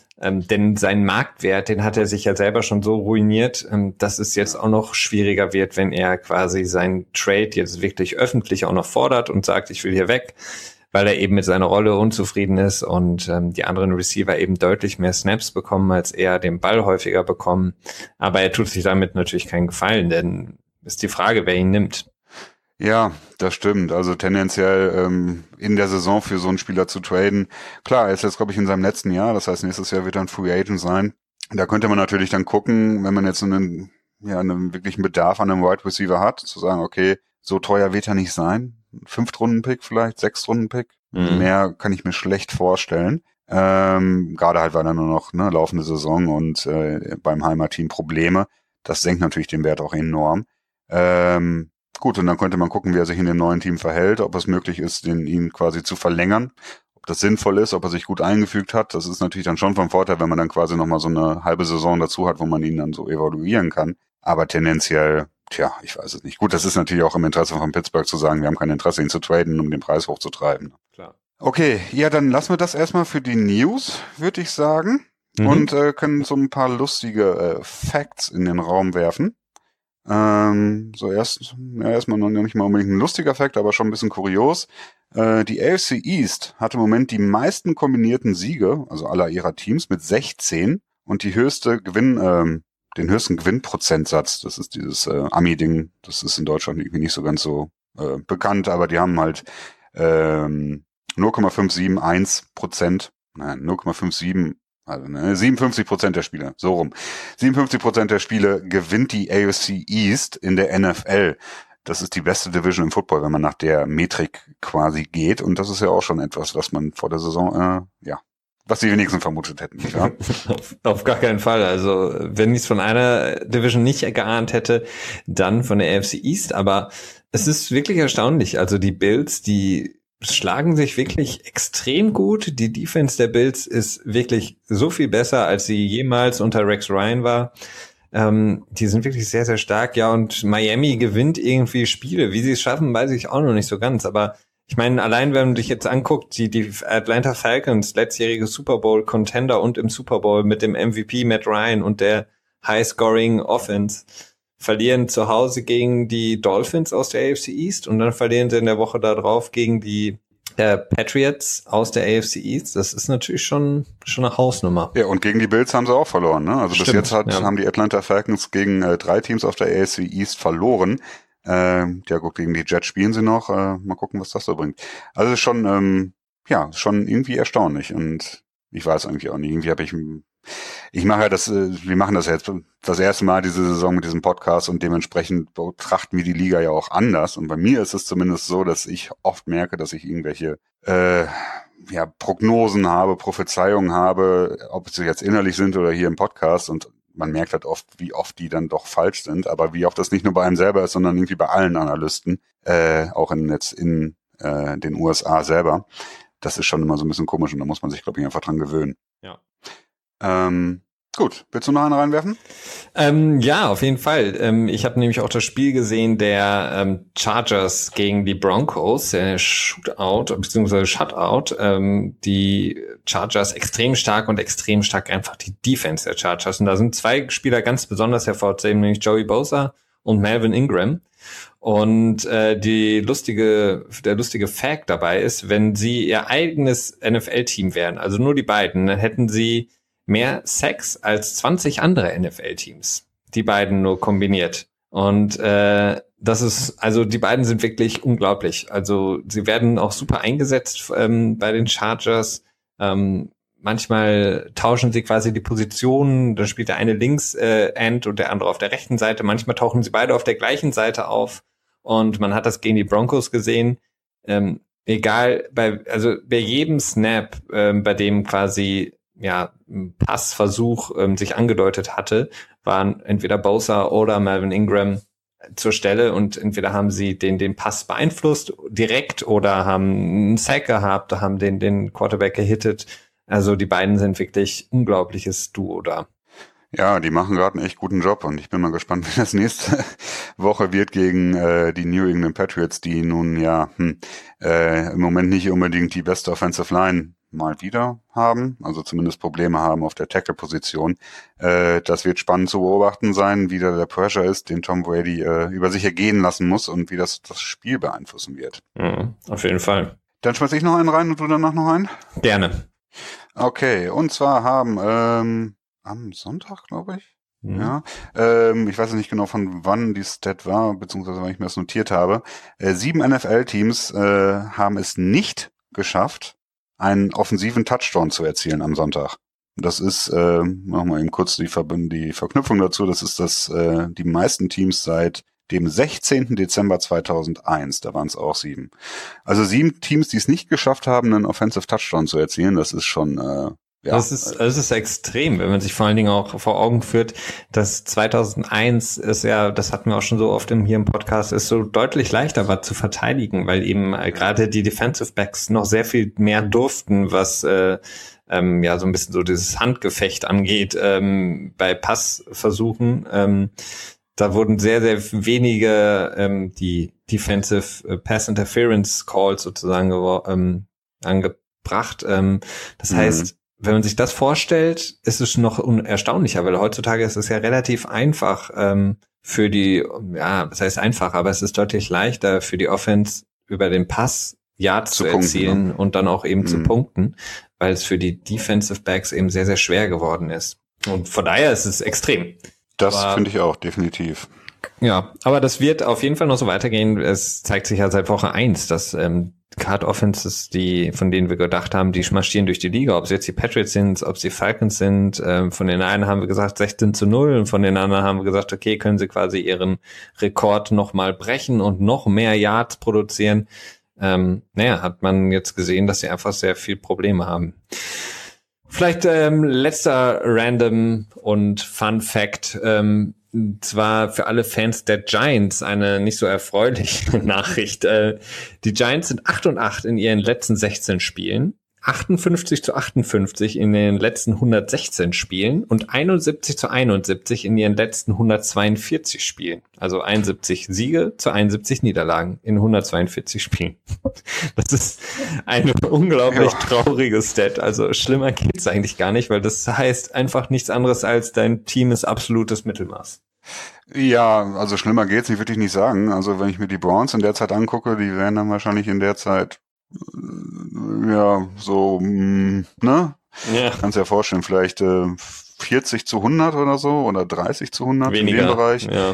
Speaker 2: Denn seinen Marktwert, den hat er sich ja selber schon so ruiniert, dass es jetzt auch noch schwieriger wird, wenn er quasi seinen Trade jetzt wirklich öffentlich auch noch fordert und sagt, ich will hier weg, weil er eben mit seiner Rolle unzufrieden ist und die anderen Receiver eben deutlich mehr Snaps bekommen, als er den Ball häufiger bekommen. Aber er tut sich damit natürlich keinen Gefallen, denn ist die Frage, wer ihn nimmt.
Speaker 1: Ja, das stimmt. Also tendenziell in der Saison für so einen Spieler zu traden. Klar, er ist jetzt, glaube ich, in seinem letzten Jahr. Das heißt, nächstes Jahr wird er ein Free Agent sein. Da könnte man natürlich dann gucken, wenn man jetzt einen wirklichen Bedarf an einem Wide Receiver hat, zu sagen, okay, so teuer wird er nicht sein. 5-Runden-Pick vielleicht, 6-Runden-Pick. Mehr kann ich mir schlecht vorstellen. Gerade halt, weil er nur noch laufende Saison und beim Heimatteam Probleme. Das senkt natürlich den Wert auch enorm. Gut, und dann könnte man gucken, wie er sich in dem neuen Team verhält, ob es möglich ist, ihn quasi zu verlängern, ob das sinnvoll ist, ob er sich gut eingefügt hat. Das ist natürlich dann schon von Vorteil, wenn man dann quasi nochmal so eine halbe Saison dazu hat, wo man ihn dann so evaluieren kann. Aber tendenziell, ich weiß es nicht. Gut, das ist natürlich auch im Interesse von Pittsburgh zu sagen, wir haben kein Interesse, ihn zu traden, um den Preis hochzutreiben.
Speaker 2: Klar.
Speaker 1: Okay, ja, dann lassen wir das erstmal für die News, würde ich sagen, und können so ein paar lustige Facts in den Raum werfen. Erstmal noch nicht mal unbedingt ein lustiger Fakt, aber schon ein bisschen kurios. Die AFC East hat im Moment die meisten kombinierten Siege, also aller ihrer Teams, mit 16 und den höchsten Gewinnprozentsatz. Das ist dieses Ami-Ding. Das ist in Deutschland irgendwie nicht so ganz so bekannt, aber die haben halt 0,571%. Nein, 0,57 Also 57% der Spiele, so rum. 57% der Spiele gewinnt die AFC East in der NFL. Das ist die beste Division im Football, wenn man nach der Metrik quasi geht. Und das ist ja auch schon etwas, was man vor der Saison, was die wenigsten vermutet hätten. Nicht wahr?
Speaker 2: Auf gar keinen Fall. Also wenn ich es von einer Division nicht geahnt hätte, dann von der AFC East. Aber es ist wirklich erstaunlich. Also die Bills, die schlagen sich wirklich extrem gut. Die Defense der Bills ist wirklich so viel besser, als sie jemals unter Rex Ryan war. Die sind wirklich sehr, sehr stark. Ja, und Miami gewinnt irgendwie Spiele. Wie sie es schaffen, weiß ich auch noch nicht so ganz. Aber ich meine, allein wenn man dich jetzt anguckt, die Atlanta Falcons, letztjährige Super Bowl Contender und im Super Bowl mit dem MVP Matt Ryan und der High-Scoring Offense, verlieren zu Hause gegen die Dolphins aus der AFC East und dann verlieren sie in der Woche darauf gegen die Patriots aus der AFC East. Das ist natürlich schon eine Hausnummer.
Speaker 1: Ja, und gegen die Bills haben sie auch verloren, ne? Also
Speaker 2: Stimmt,
Speaker 1: bis jetzt haben die Atlanta Falcons gegen 3 Teams auf der AFC East verloren. Ja gut, gegen die Jets spielen sie noch. Mal gucken, was das so bringt. Also schon, schon irgendwie erstaunlich. Und ich weiß eigentlich auch nicht. Irgendwie ich mache ja wir machen das jetzt das erste Mal diese Saison mit diesem Podcast und dementsprechend betrachten wir die Liga ja auch anders. Und bei mir ist es zumindest so, dass ich oft merke, dass ich irgendwelche Prognosen habe, Prophezeiungen habe, ob sie jetzt innerlich sind oder hier im Podcast, und man merkt halt oft, wie oft die dann doch falsch sind, aber wie oft das nicht nur bei einem selber ist, sondern irgendwie bei allen Analysten, auch in den USA selber. Das ist schon immer so ein bisschen komisch und da muss man sich, glaube ich, einfach dran gewöhnen.
Speaker 2: Ja.
Speaker 1: Gut, willst du noch einen reinwerfen?
Speaker 2: Ja, auf jeden Fall. Ich habe nämlich auch das Spiel gesehen der Chargers gegen die Broncos, Shootout bzw. Shutout. Die Chargers extrem stark einfach die Defense der Chargers. Und da sind 2 Spieler ganz besonders hervorzuheben, nämlich Joey Bosa und Melvin Ingram. Und der lustige Fact dabei ist, wenn sie ihr eigenes NFL-Team wären, also nur die beiden, dann hätten sie mehr Sacks als 20 andere NFL-Teams. Die beiden nur kombiniert. Und das ist, also die beiden sind wirklich unglaublich. Also sie werden auch super eingesetzt bei den Chargers. Manchmal tauschen sie quasi die Positionen. Da spielt der eine links End und der andere auf der rechten Seite. Manchmal tauchen sie beide auf der gleichen Seite auf. Und man hat das gegen die Broncos gesehen. Egal, bei jedem Snap, bei dem quasi ein Passversuch sich angedeutet hatte, waren entweder Bosa oder Melvin Ingram zur Stelle und entweder haben sie den Pass beeinflusst direkt oder haben einen Sack gehabt, haben den Quarterback gehittet. Also die beiden sind wirklich unglaubliches Duo da.
Speaker 1: Ja, die machen gerade einen echt guten Job und ich bin mal gespannt, wie das nächste Woche wird gegen die New England Patriots, die nun im Moment nicht unbedingt die beste Offensive Line mal wieder haben, also zumindest Probleme haben auf der Tackle-Position. Das wird spannend zu beobachten sein, wie da der Pressure ist, den Tom Brady über sich ergehen lassen muss und wie das Spiel beeinflussen wird.
Speaker 2: Auf jeden Fall.
Speaker 1: Dann schmeiß ich noch einen rein und du danach noch einen?
Speaker 2: Gerne.
Speaker 1: Okay, und zwar haben am Sonntag, glaube ich. Ja, ich weiß nicht genau, von wann die Stat war, beziehungsweise wann ich mir das notiert habe. 7 NFL-Teams haben es nicht geschafft, einen offensiven Touchdown zu erzielen am Sonntag. Das ist, machen wir eben kurz die Verknüpfung dazu, das ist die meisten Teams seit dem 16. Dezember 2001, da waren es auch 7. Also 7 Teams, die es nicht geschafft haben, einen Offensive Touchdown zu erzielen, das ist schon
Speaker 2: das ist extrem, wenn man sich vor allen Dingen auch vor Augen führt, dass 2001 ist das hatten wir auch schon so oft hier im Podcast, ist so deutlich leichter war zu verteidigen, weil eben gerade die Defensive Backs noch sehr viel mehr durften, was so ein bisschen so dieses Handgefecht angeht bei Passversuchen. Da wurden sehr, sehr wenige die Defensive Pass Interference Calls sozusagen angebracht. Das heißt, wenn man sich das vorstellt, ist es noch erstaunlicher, weil heutzutage ist es ja relativ einfach für die, das heißt einfach, aber es ist deutlich leichter für die Offense über den Pass Yards zu erzielen und dann auch eben zu punkten, weil es für die Defensive Backs eben sehr, sehr schwer geworden ist. Und von daher ist es extrem.
Speaker 1: Das finde ich auch, definitiv.
Speaker 2: Ja, aber das wird auf jeden Fall noch so weitergehen. Es zeigt sich ja seit Woche 1, dass Wildcard Offenses, von denen wir gedacht haben, die marschieren durch die Liga, ob es jetzt die Patriots sind, ob es die Falcons sind. Von den einen haben wir gesagt 16-0 und von den anderen haben wir gesagt, okay, können sie quasi ihren Rekord nochmal brechen und noch mehr Yards produzieren. Hat man jetzt gesehen, dass sie einfach sehr viel Probleme haben. Vielleicht letzter Random und Fun Fact, zwar für alle Fans der Giants eine nicht so erfreuliche Nachricht. Die Giants sind 8-8 in ihren letzten 16 Spielen, 58-58 in den letzten 116 Spielen und 71-71 in ihren letzten 142 Spielen. Also 71 Siege zu 71 Niederlagen in 142 Spielen. Das ist eine unglaublich traurige Stat. Also schlimmer geht's eigentlich gar nicht, weil das heißt einfach nichts anderes als dein Team ist absolutes Mittelmaß.
Speaker 1: Ja, also schlimmer geht's nicht, würde ich nicht sagen. Also wenn ich mir die Browns in der Zeit angucke, die wären dann wahrscheinlich in der Zeit ne? Ja. Kannst dir ja vorstellen, vielleicht 40-100 oder so oder 30-100
Speaker 2: weniger,
Speaker 1: in dem Bereich.
Speaker 2: Ja.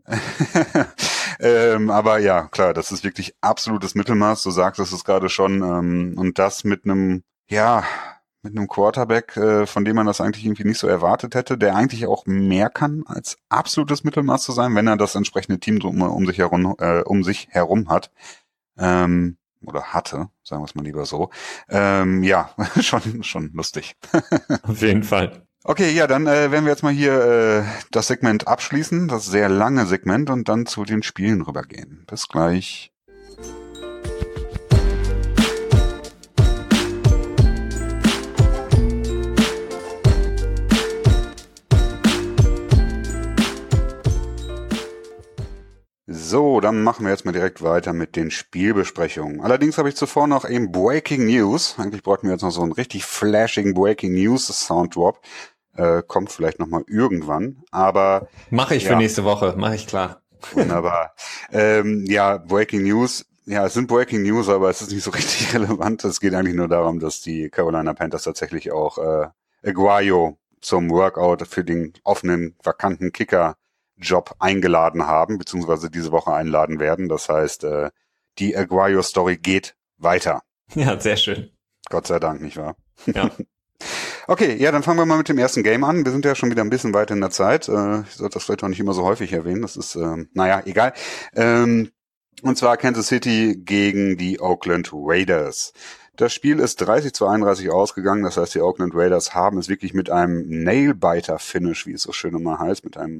Speaker 1: Aber ja, klar, das ist wirklich absolutes Mittelmaß. Du sagtest es gerade schon. Und das mit einem Quarterback, von dem man das eigentlich irgendwie nicht so erwartet hätte, der eigentlich auch mehr kann als absolutes Mittelmaß zu sein, wenn er das entsprechende Team um sich herum hat. Oder hatte, sagen wir es mal lieber so. Schon lustig.
Speaker 2: Auf jeden Fall.
Speaker 1: Okay, ja, dann werden wir jetzt mal hier das Segment abschließen, das sehr lange Segment, und dann zu den Spielen rübergehen. Bis gleich. So, dann machen wir jetzt mal direkt weiter mit den Spielbesprechungen. Allerdings habe ich zuvor noch eben Breaking News. Eigentlich bräuchten wir jetzt noch so einen richtig flashigen Breaking News Sounddrop. Kommt vielleicht nochmal irgendwann, aber...
Speaker 2: Mache ich für nächste Woche, mache ich klar.
Speaker 1: Wunderbar. Breaking News. Ja, es sind Breaking News, aber es ist nicht so richtig relevant. Es geht eigentlich nur darum, dass die Carolina Panthers tatsächlich auch Aguayo zum Workout für den offenen, vakanten Kicker-Job eingeladen haben, beziehungsweise diese Woche einladen werden. Das heißt, die Aguayo-Story geht weiter.
Speaker 2: Ja, sehr schön.
Speaker 1: Gott sei Dank, nicht wahr?
Speaker 2: Ja.
Speaker 1: Okay, ja, dann fangen wir mal mit dem ersten Game an. Wir sind ja schon wieder ein bisschen weiter in der Zeit. Ich sollte das vielleicht auch nicht immer so häufig erwähnen. Das ist, egal. Und zwar Kansas City gegen die Oakland Raiders. Das Spiel ist 30-31 ausgegangen. Das heißt, die Oakland Raiders haben es wirklich mit einem Nailbiter-Finish, wie es so schön immer heißt, mit einem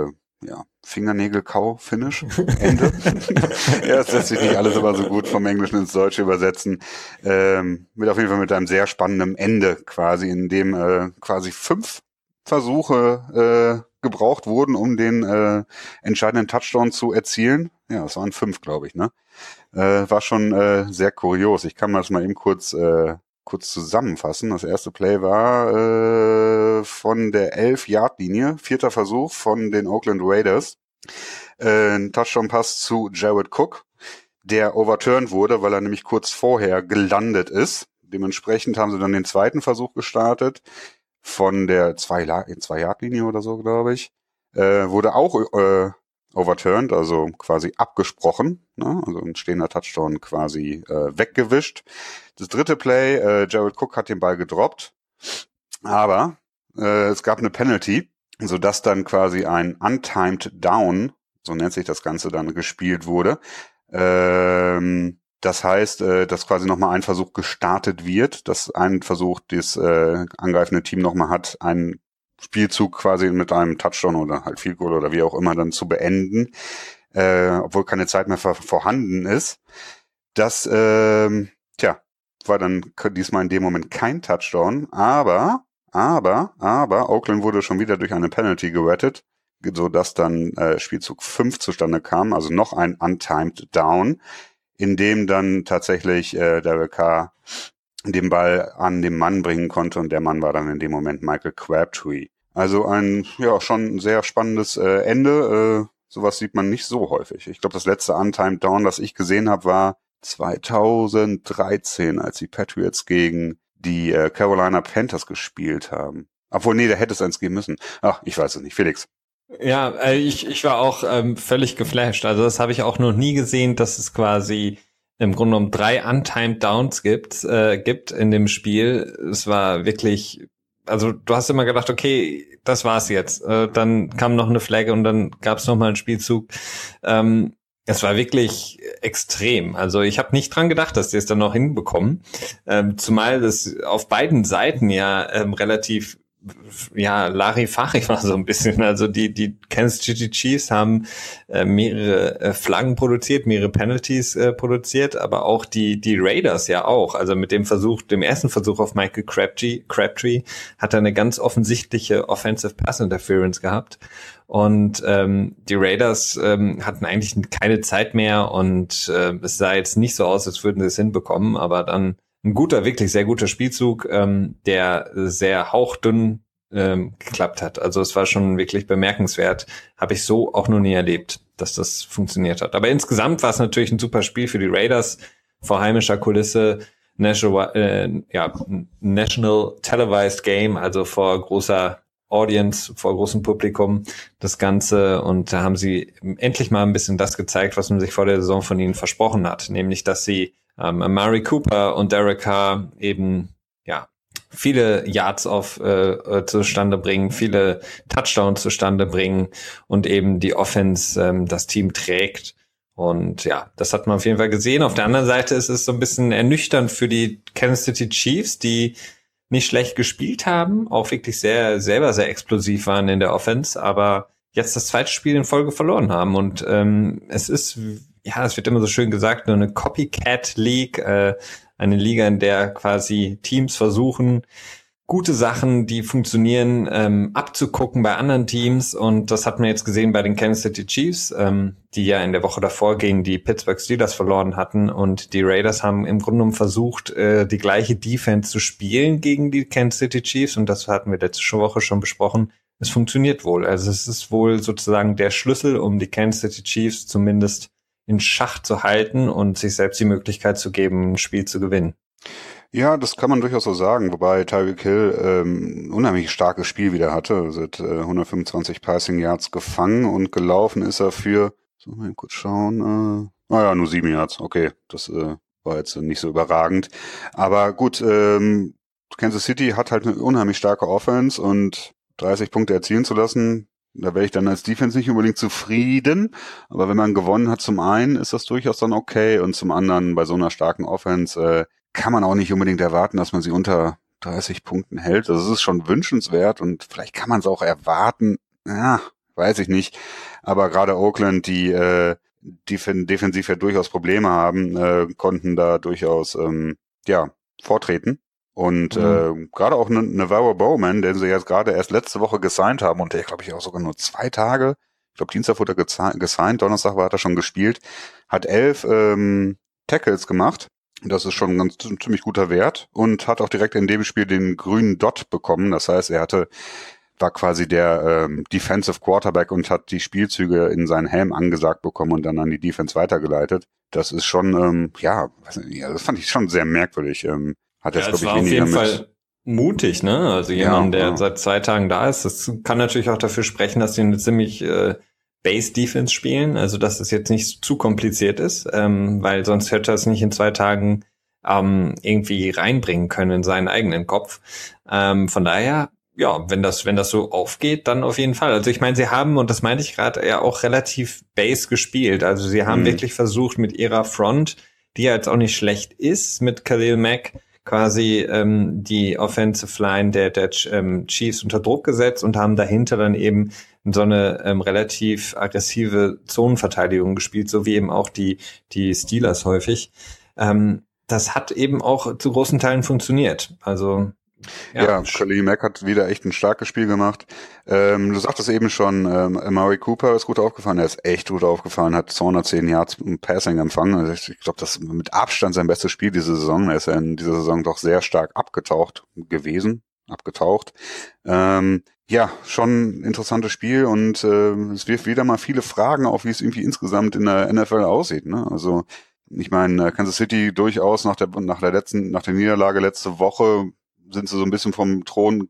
Speaker 1: Fingernägel-Kau-Finish. Ende. Ja, das lässt sich nicht alles immer so gut vom Englischen ins Deutsche übersetzen. Auf jeden Fall mit einem sehr spannenden Ende quasi, in dem quasi 5 Versuche gebraucht wurden, um den entscheidenden Touchdown zu erzielen. Ja, es waren 5, glaube ich, ne? War schon sehr kurios. Ich kann das mal eben kurz zusammenfassen. Das erste Play war von der 11-Yard-Linie, 4. Versuch von den Oakland Raiders. Ein Touchdown-Pass zu Jared Cook, der overturned wurde, weil er nämlich kurz vorher gelandet ist. Dementsprechend haben sie dann den 2. Versuch gestartet von der 2-Yard-Linie oder so, glaube ich. Wurde auch overturned, also quasi abgesprochen, ne? Also ein stehender Touchdown quasi weggewischt. Das 3. Play, Jared Cook hat den Ball gedroppt, aber es gab eine Penalty, sodass dann quasi ein Untimed Down, so nennt sich das Ganze, dann gespielt wurde. Das heißt, dass quasi nochmal ein Versuch gestartet wird, dass ein Versuch das angreifende Team nochmal hat, einen Spielzug quasi mit einem Touchdown oder halt Field Goal oder wie auch immer dann zu beenden, obwohl keine Zeit mehr vorhanden ist. Das, war dann diesmal in dem Moment kein Touchdown, aber Oakland wurde schon wieder durch eine Penalty gerettet, sodass dann Spielzug 5 zustande kam, also noch ein Untimed Down, in dem dann tatsächlich Derek Carr den Ball an den Mann bringen konnte, und der Mann war dann in dem Moment Michael Crabtree. Also ein schon sehr spannendes Ende. Sowas sieht man nicht so häufig. Ich glaube, das letzte Untimed Down, das ich gesehen habe, war 2013, als die Patriots gegen die Carolina Panthers gespielt haben. Obwohl, nee, da hätte es eins geben müssen. Ach, ich weiß es nicht. Felix.
Speaker 2: Ja, ich war auch völlig geflasht. Also das habe ich auch noch nie gesehen, dass es quasi im Grunde genommen 3 Untimed Downs gibt in dem Spiel. Es war wirklich, also du hast immer gedacht, okay, das war's jetzt. Dann kam noch eine Flagge und dann gab's noch mal einen Spielzug. Es war wirklich extrem. Also ich habe nicht dran gedacht, dass die es dann noch hinbekommen. Zumal das auf beiden Seiten ja relativ Larifari war so ein bisschen. Also die Kansas City Chiefs haben mehrere Flaggen produziert, mehrere Penalties produziert, aber auch die Raiders ja auch. Also mit dem ersten Versuch auf Michael Crabtree hat er eine ganz offensichtliche Offensive Pass Interference gehabt. Und die Raiders hatten eigentlich keine Zeit mehr und es sah jetzt nicht so aus, als würden sie es hinbekommen, aber dann ein wirklich sehr guter Spielzug, der sehr hauchdünn geklappt hat. Also es war schon wirklich bemerkenswert. Habe ich so auch noch nie erlebt, dass das funktioniert hat. Aber insgesamt war es natürlich ein super Spiel für die Raiders, vor heimischer Kulisse, National Televised Game, also vor großer Audience, vor großem Publikum, das Ganze. Und da haben sie endlich mal ein bisschen das gezeigt, was man sich vor der Saison von ihnen versprochen hat. Nämlich, dass sie Amari Cooper und Derek Carr eben, viele Yards zustande bringen, viele Touchdowns zustande bringen und eben die Offense das Team trägt. Und ja, das hat man auf jeden Fall gesehen. Auf der anderen Seite ist es so ein bisschen ernüchternd für die Kansas City Chiefs, die nicht schlecht gespielt haben, auch wirklich selber sehr explosiv waren in der Offense, aber jetzt das zweite Spiel in Folge verloren haben. Und es wird immer so schön gesagt, nur eine Copycat League, eine Liga, in der quasi Teams versuchen, gute Sachen, die funktionieren, abzugucken bei anderen Teams. Und das hat man jetzt gesehen bei den Kansas City Chiefs, die ja in der Woche davor gegen die Pittsburgh Steelers verloren hatten. Und die Raiders haben im Grunde genommen versucht, die gleiche Defense zu spielen gegen die Kansas City Chiefs. Und das hatten wir letzte Woche schon besprochen. Es funktioniert wohl. Also es ist wohl sozusagen der Schlüssel, um die Kansas City Chiefs zumindest in Schach zu halten und sich selbst die Möglichkeit zu geben, ein Spiel zu gewinnen.
Speaker 1: Ja, das kann man durchaus so sagen, wobei Tyreek Hill ein unheimlich starkes Spiel wieder hatte. Also hat 125 Passing Yards gefangen und gelaufen ist er für, so mal kurz schauen, nur 7 Yards. Okay, das war jetzt nicht so überragend. Aber gut, Kansas City hat halt eine unheimlich starke Offense und 30 Punkte erzielen zu lassen, da wäre ich dann als Defense nicht unbedingt zufrieden. Aber wenn man gewonnen hat, zum einen ist das durchaus dann okay und zum anderen bei so einer starken Offense kann man auch nicht unbedingt erwarten, dass man sie unter 30 Punkten hält. Also es ist schon wünschenswert und vielleicht kann man es auch erwarten. Ja, weiß ich nicht. Aber gerade Oakland, die defensiv ja durchaus Probleme haben, konnten da durchaus vortreten. Und gerade auch Navarro Bowman, den sie jetzt gerade erst letzte Woche gesigned haben und der, glaube ich, auch sogar nur 2 Tage, ich glaube Dienstag wurde er gesigned, Donnerstag hat er schon gespielt, hat 11 Tackles gemacht. Das ist schon ein ziemlich guter Wert und hat auch direkt in dem Spiel den grünen Dot bekommen. Das heißt, war quasi der Defensive Quarterback und hat die Spielzüge in seinen Helm angesagt bekommen und dann an die Defense weitergeleitet. Das ist schon, das fand ich schon sehr merkwürdig. Hat jetzt,
Speaker 2: es war auf jeden Fall mutig, ne? Also jemand, der seit 2 Tagen da ist, das kann natürlich auch dafür sprechen, dass sie eine ziemlich Base-Defense spielen, also dass es jetzt nicht zu kompliziert ist, weil sonst hätte er es nicht in 2 Tagen irgendwie reinbringen können in seinen eigenen Kopf. Von daher, ja, wenn das so aufgeht, dann auf jeden Fall. Also ich meine, sie haben, und das meinte ich gerade, ja auch relativ Base gespielt. Also sie haben wirklich versucht mit ihrer Front, die ja jetzt auch nicht schlecht ist, mit Khalil Mack quasi die Offensive Line der Chiefs unter Druck gesetzt und haben dahinter dann eben so eine relativ aggressive Zonenverteidigung gespielt, so wie eben auch die Steelers häufig. Das hat eben auch zu großen Teilen funktioniert. Also
Speaker 1: ja, Khalil Mack hat wieder echt ein starkes Spiel gemacht. Du sagtest eben schon, Amari Cooper ist gut aufgefallen, er ist echt gut aufgefallen, hat 210 Yards Passing empfangen. Also ich glaube, das ist mit Abstand sein bestes Spiel diese Saison. Er ist ja in dieser Saison doch sehr stark abgetaucht. Schon ein interessantes Spiel und es wirft wieder mal viele Fragen auf, wie es irgendwie insgesamt in der NFL aussieht. Ne? Also ich meine, Kansas City durchaus nach der Niederlage letzte Woche sind sie so ein bisschen vom Thron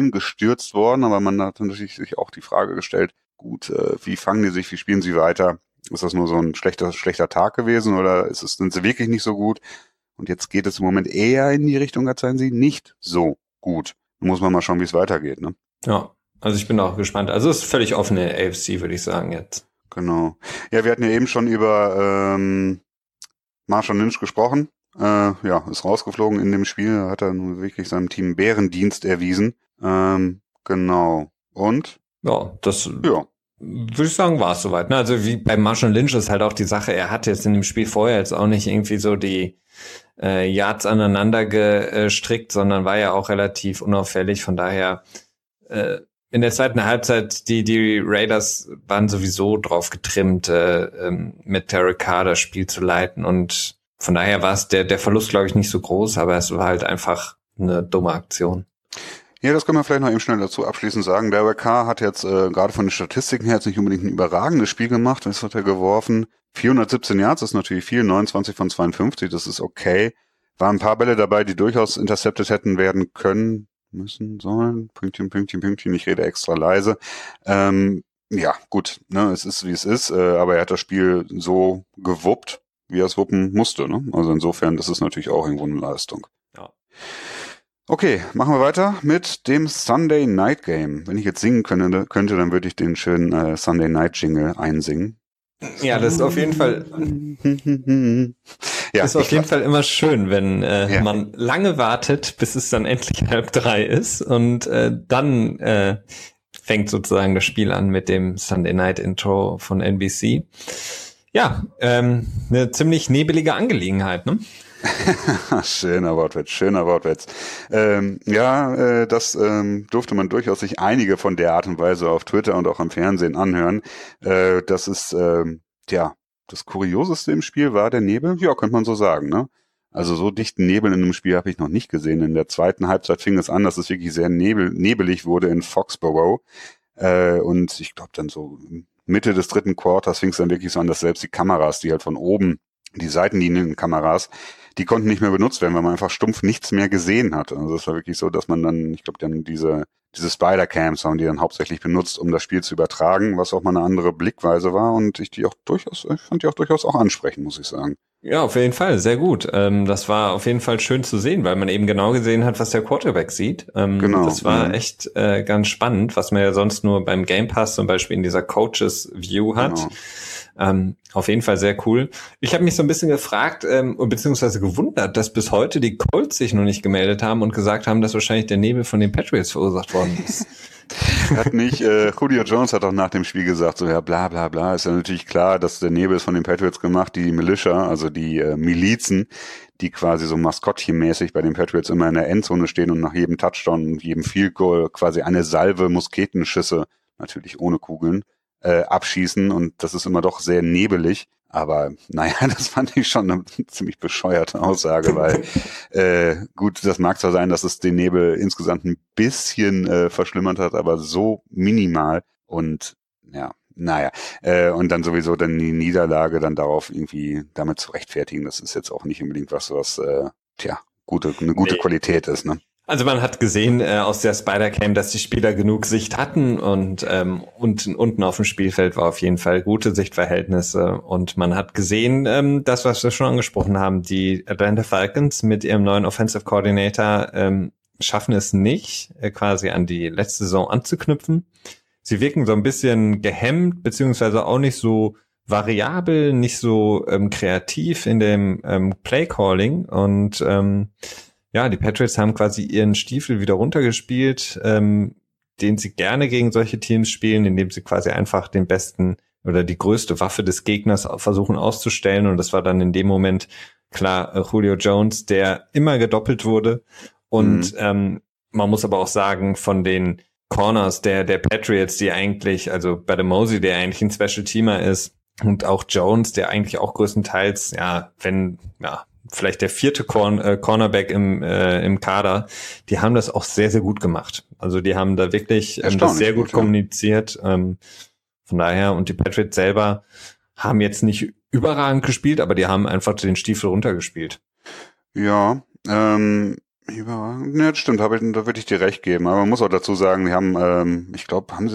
Speaker 1: gestürzt worden, aber man hat natürlich sich auch die Frage gestellt, gut, wie fangen die sich, wie spielen sie weiter? Ist das nur so ein schlechter Tag gewesen oder sind sie wirklich nicht so gut? Und jetzt geht es im Moment eher in die Richtung, als seien sie nicht so gut. Muss man mal schauen, wie es weitergeht, ne?
Speaker 2: Ja, also ich bin auch gespannt. Also es ist völlig offene AFC, würde ich sagen jetzt.
Speaker 1: Genau. Ja, wir hatten ja eben schon über Marshawn Lynch gesprochen. Ja, ist rausgeflogen in dem Spiel. Hat er nun wirklich seinem Team Bärendienst erwiesen. Genau. Und?
Speaker 2: Ja, das würde ich sagen, war es soweit. Ne? Also wie bei Marshawn Lynch ist halt auch die Sache, er hat jetzt in dem Spiel vorher jetzt auch nicht irgendwie so die Yards aneinander gestrickt, sondern war ja auch relativ unauffällig. Von daher in der zweiten Halbzeit, die Raiders waren sowieso drauf getrimmt, mit Derek Carr das Spiel zu leiten. Und von daher war es der Verlust, glaube ich, nicht so groß, aber es war halt einfach eine dumme Aktion.
Speaker 1: Ja, das können wir vielleicht noch eben schnell dazu abschließend sagen. Derek Carr hat jetzt gerade von den Statistiken her jetzt nicht unbedingt ein überragendes Spiel gemacht. Das hat er geworfen. 417 Yards ist natürlich viel, 29 von 52, das ist okay. Waren ein paar Bälle dabei, die durchaus intercepted hätten werden können, müssen, sollen. Pünktchen, Pünktchen, Pünktchen, ich rede extra leise. Ja, gut, ne, es ist, wie es ist, aber er hat das Spiel so gewuppt, wie er es wuppen musste, ne? Also insofern, das ist natürlich auch irgendwo eine Leistung.
Speaker 2: Ja.
Speaker 1: Okay, machen wir weiter mit dem Sunday Night Game. Wenn ich jetzt singen könnte, dann würde ich den schönen Sunday Night Jingle einsingen.
Speaker 2: Ja, das ist auf jeden Fall
Speaker 1: ja,
Speaker 2: ist auf jeden Fall immer schön, wenn man lange wartet, bis es dann endlich 2:30 ist und dann fängt sozusagen das Spiel an mit dem Sunday Night Intro von NBC. Ja, eine ziemlich nebelige Angelegenheit, ne?
Speaker 1: Schöner Wortwitz. Das durfte man durchaus sich einige von der Art und Weise auf Twitter und auch im Fernsehen anhören. Das ist, das Kurioseste im Spiel war der Nebel. Ja, könnte man so sagen, ne? Also so dichten Nebel in einem Spiel habe ich noch nicht gesehen. In der zweiten Halbzeit fing es an, dass es wirklich sehr nebelig wurde in Foxborough. Und ich glaube dann so Mitte des dritten Quarters fing es dann wirklich so an, dass selbst die Kameras, die halt von oben, die Seitenlinienkameras, die konnten nicht mehr benutzt werden, weil man einfach stumpf nichts mehr gesehen hat. Also es war wirklich so, dass man dann, ich glaube, dann diese Spider-Cams haben die dann hauptsächlich benutzt, um das Spiel zu übertragen, was auch mal eine andere Blickweise war und ich fand die auch durchaus auch ansprechend, muss ich sagen.
Speaker 2: Ja, auf jeden Fall, sehr gut. Das war auf jeden Fall schön zu sehen, weil man eben genau gesehen hat, was der Quarterback sieht.
Speaker 1: Genau.
Speaker 2: Das war echt ganz spannend, was man ja sonst nur beim Game Pass zum Beispiel in dieser Coaches View hat.
Speaker 1: Genau.
Speaker 2: Auf jeden Fall sehr cool. Ich habe mich so ein bisschen gefragt, beziehungsweise gewundert, dass bis heute die Colts sich noch nicht gemeldet haben und gesagt haben, dass wahrscheinlich der Nebel von den Patriots verursacht worden ist.
Speaker 1: Hat nicht, Julio Jones hat auch nach dem Spiel gesagt, so ja bla bla bla, ist ja natürlich klar, dass der Nebel ist von den Patriots gemacht, die Militia, also die Milizen, die quasi so maskottchenmäßig bei den Patriots immer in der Endzone stehen und nach jedem Touchdown und jedem Field Goal quasi eine Salve Musketenschüsse, natürlich ohne Kugeln, abschießen und das ist immer doch sehr nebelig. Aber naja, das fand ich schon eine ziemlich bescheuerte Aussage, weil gut, das mag zwar sein, dass es den Nebel insgesamt ein bisschen verschlimmert hat, aber so minimal und ja, naja. Und dann sowieso dann die Niederlage dann darauf irgendwie damit zu rechtfertigen, das ist jetzt auch nicht unbedingt was eine gute Qualität ist, ne?
Speaker 2: Also man hat gesehen aus der Spider-Cam, dass die Spieler genug Sicht hatten und unten auf dem Spielfeld war auf jeden Fall gute Sichtverhältnisse und man hat gesehen, das, was wir schon angesprochen haben, die Atlanta Falcons mit ihrem neuen Offensive Coordinator schaffen es nicht, quasi an die letzte Saison anzuknüpfen. Sie wirken so ein bisschen gehemmt, beziehungsweise auch nicht so variabel, nicht so kreativ in dem Play-Calling und ja, die Patriots haben quasi ihren Stiefel wieder runtergespielt, den sie gerne gegen solche Teams spielen, indem sie quasi einfach den besten oder die größte Waffe des Gegners versuchen auszustellen. Und das war dann in dem Moment klar Julio Jones, der immer gedoppelt wurde. Und man muss aber auch sagen, von den Corners der Patriots, die eigentlich, also Bademosi, der eigentlich ein Special-Teamer ist, und auch Jones, der eigentlich auch größtenteils, vielleicht der vierte Cornerback im Kader, die haben das auch sehr, sehr gut gemacht. Also die haben da wirklich das sehr gut kommuniziert. Von daher, und die Patriots selber haben jetzt nicht überragend gespielt, aber die haben einfach den Stiefel runtergespielt.
Speaker 1: Ja, Überragend. Ja, das stimmt, da würde ich dir recht geben. Aber man muss auch dazu sagen, die haben, ich glaube, haben sie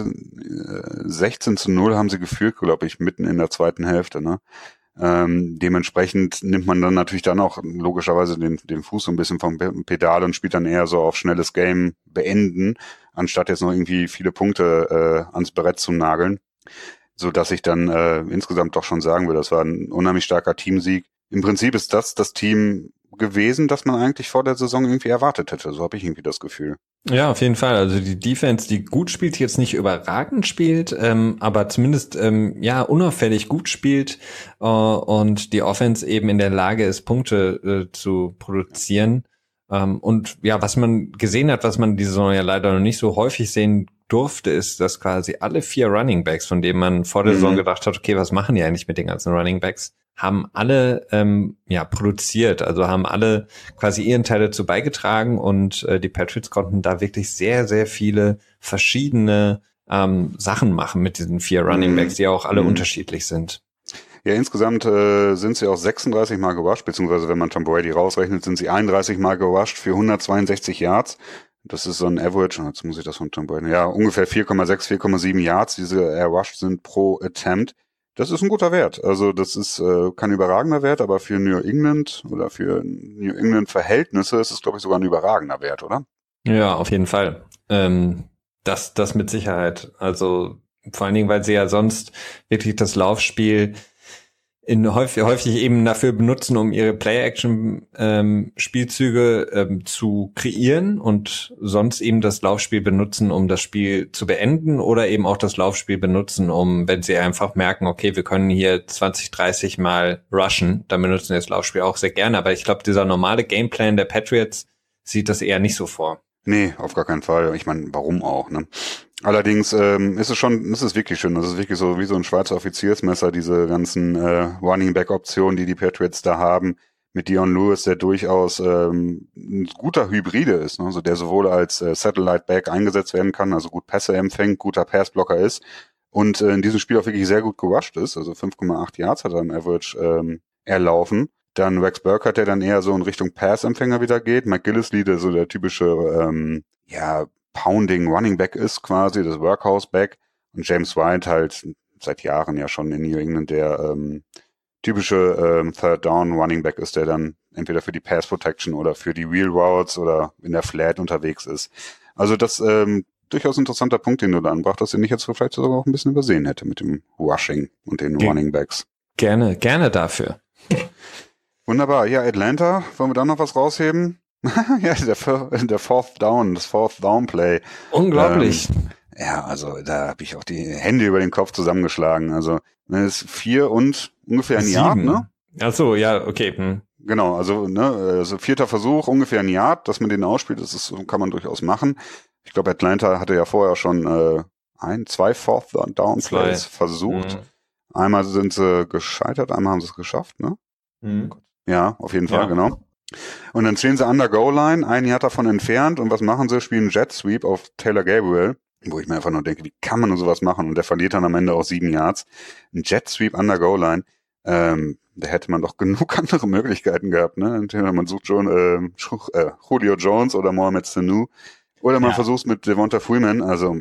Speaker 1: 16-0 haben sie geführt, glaube ich, mitten in der zweiten Hälfte, ne? Dementsprechend nimmt man dann natürlich dann auch logischerweise den Fuß so ein bisschen vom Pedal und spielt dann eher so auf schnelles Game beenden, anstatt jetzt noch irgendwie viele Punkte ans Brett zu nageln, so dass ich dann insgesamt doch schon sagen würde, das war ein unheimlich starker Teamsieg. Im Prinzip ist das Team gewesen, das man eigentlich vor der Saison irgendwie erwartet hätte. So habe ich irgendwie das Gefühl.
Speaker 2: Ja, auf jeden Fall. Also die Defense, die gut spielt, jetzt nicht überragend spielt, aber zumindest ja unauffällig gut spielt und die Offense eben in der Lage ist, Punkte zu produzieren. Und ja, was man gesehen hat, was man diese Saison ja leider noch nicht so häufig sehen durfte, ist, dass quasi alle 4 Running Backs, von denen man vor der Saison gedacht hat, okay, was machen die eigentlich mit den ganzen Running Backs, haben alle ja produziert, also haben alle quasi ihren Teil dazu beigetragen und die Patriots konnten da wirklich sehr, sehr viele verschiedene Sachen machen mit diesen 4 Running Backs, die auch alle unterschiedlich sind.
Speaker 1: Ja, insgesamt sind sie auch 36 Mal gerusht, beziehungsweise wenn man Tom Brady rausrechnet, sind sie 31 Mal gerusht für 162 Yards. Das ist so ein Average, jetzt muss ich das von Tom Brady, ja, ungefähr 4,6, 4,7 Yards, diese errusht sind pro Attempt. Das ist ein guter Wert. Also das ist kein überragender Wert, aber für New England oder für New England Verhältnisse ist es, glaube ich, sogar ein überragender Wert, oder?
Speaker 2: Ja, auf jeden Fall. Das mit Sicherheit. Also vor allen Dingen, weil sie ja sonst wirklich das Laufspiel häufig eben dafür benutzen, um ihre Play-Action-Spielzüge zu kreieren und sonst eben das Laufspiel benutzen, um das Spiel zu beenden oder eben auch das Laufspiel benutzen, um, wenn sie einfach merken, okay, wir können hier 20, 30 Mal rushen, dann benutzen wir das Laufspiel auch sehr gerne. Aber ich glaube, dieser normale Gameplan der Patriots sieht das eher nicht so vor.
Speaker 1: Nee, auf gar keinen Fall. Ich meine, warum auch, ne? Allerdings ist es wirklich schön. Das ist wirklich so wie so ein Schweizer Offiziersmesser, diese ganzen Running Back Optionen, die Patriots da haben, mit Dion Lewis, der durchaus ein guter Hybride ist, ne? Also der sowohl als Satellite Back eingesetzt werden kann, also gut Pässe empfängt, guter Passblocker ist und in diesem Spiel auch wirklich sehr gut gerusht ist. Also 5,8 Yards hat er im Average erlaufen. Dann Rex Burkhardt, der dann eher so in Richtung Pass-Empfänger wieder geht. Mike Gillislee, der so der typische Pounding Running Back ist quasi, das Workhouse Back. Und James White halt seit Jahren ja schon in New England der typische Third Down Running Back ist, der dann entweder für die Pass Protection oder für die Wheel Routes oder in der Flat unterwegs ist. Also das durchaus interessanter Punkt, den du da anbrachtest, den ich jetzt vielleicht sogar auch ein bisschen übersehen hätte mit dem Rushing und den Running Backs.
Speaker 2: Gerne dafür.
Speaker 1: Wunderbar. Ja, Atlanta, wollen wir da noch was rausheben? Ja, der Fourth Down, das Fourth Down Play.
Speaker 2: Unglaublich.
Speaker 1: Ja, also da habe ich auch die Hände über den Kopf zusammengeschlagen. Also das ist 4 und ungefähr ein
Speaker 2: 7.
Speaker 1: Yard, ne?
Speaker 2: Ach so, ja, okay.
Speaker 1: Genau, also also 4. Versuch, ungefähr ein Yard, dass man den ausspielt, kann man durchaus machen. Ich glaube, Atlanta hatte ja vorher schon 2 Fourth Down Plays versucht. Einmal sind sie gescheitert, einmal haben sie es geschafft, ne? Ja, auf jeden Fall, genau. Und dann stehen sie an der Goal-Line, 1 Yard davon entfernt und was machen sie? Spielen Jet Sweep auf Taylor Gabriel, wo ich mir einfach nur denke, wie kann man nur sowas machen? Und der verliert dann am Ende auch 7 Yards. Ein Jet Sweep an der Goal-Line, da hätte man doch genug andere Möglichkeiten gehabt, ne? Entweder man sucht schon Julio Jones oder Mohamed Sanu oder man versucht mit Devonta Freeman, also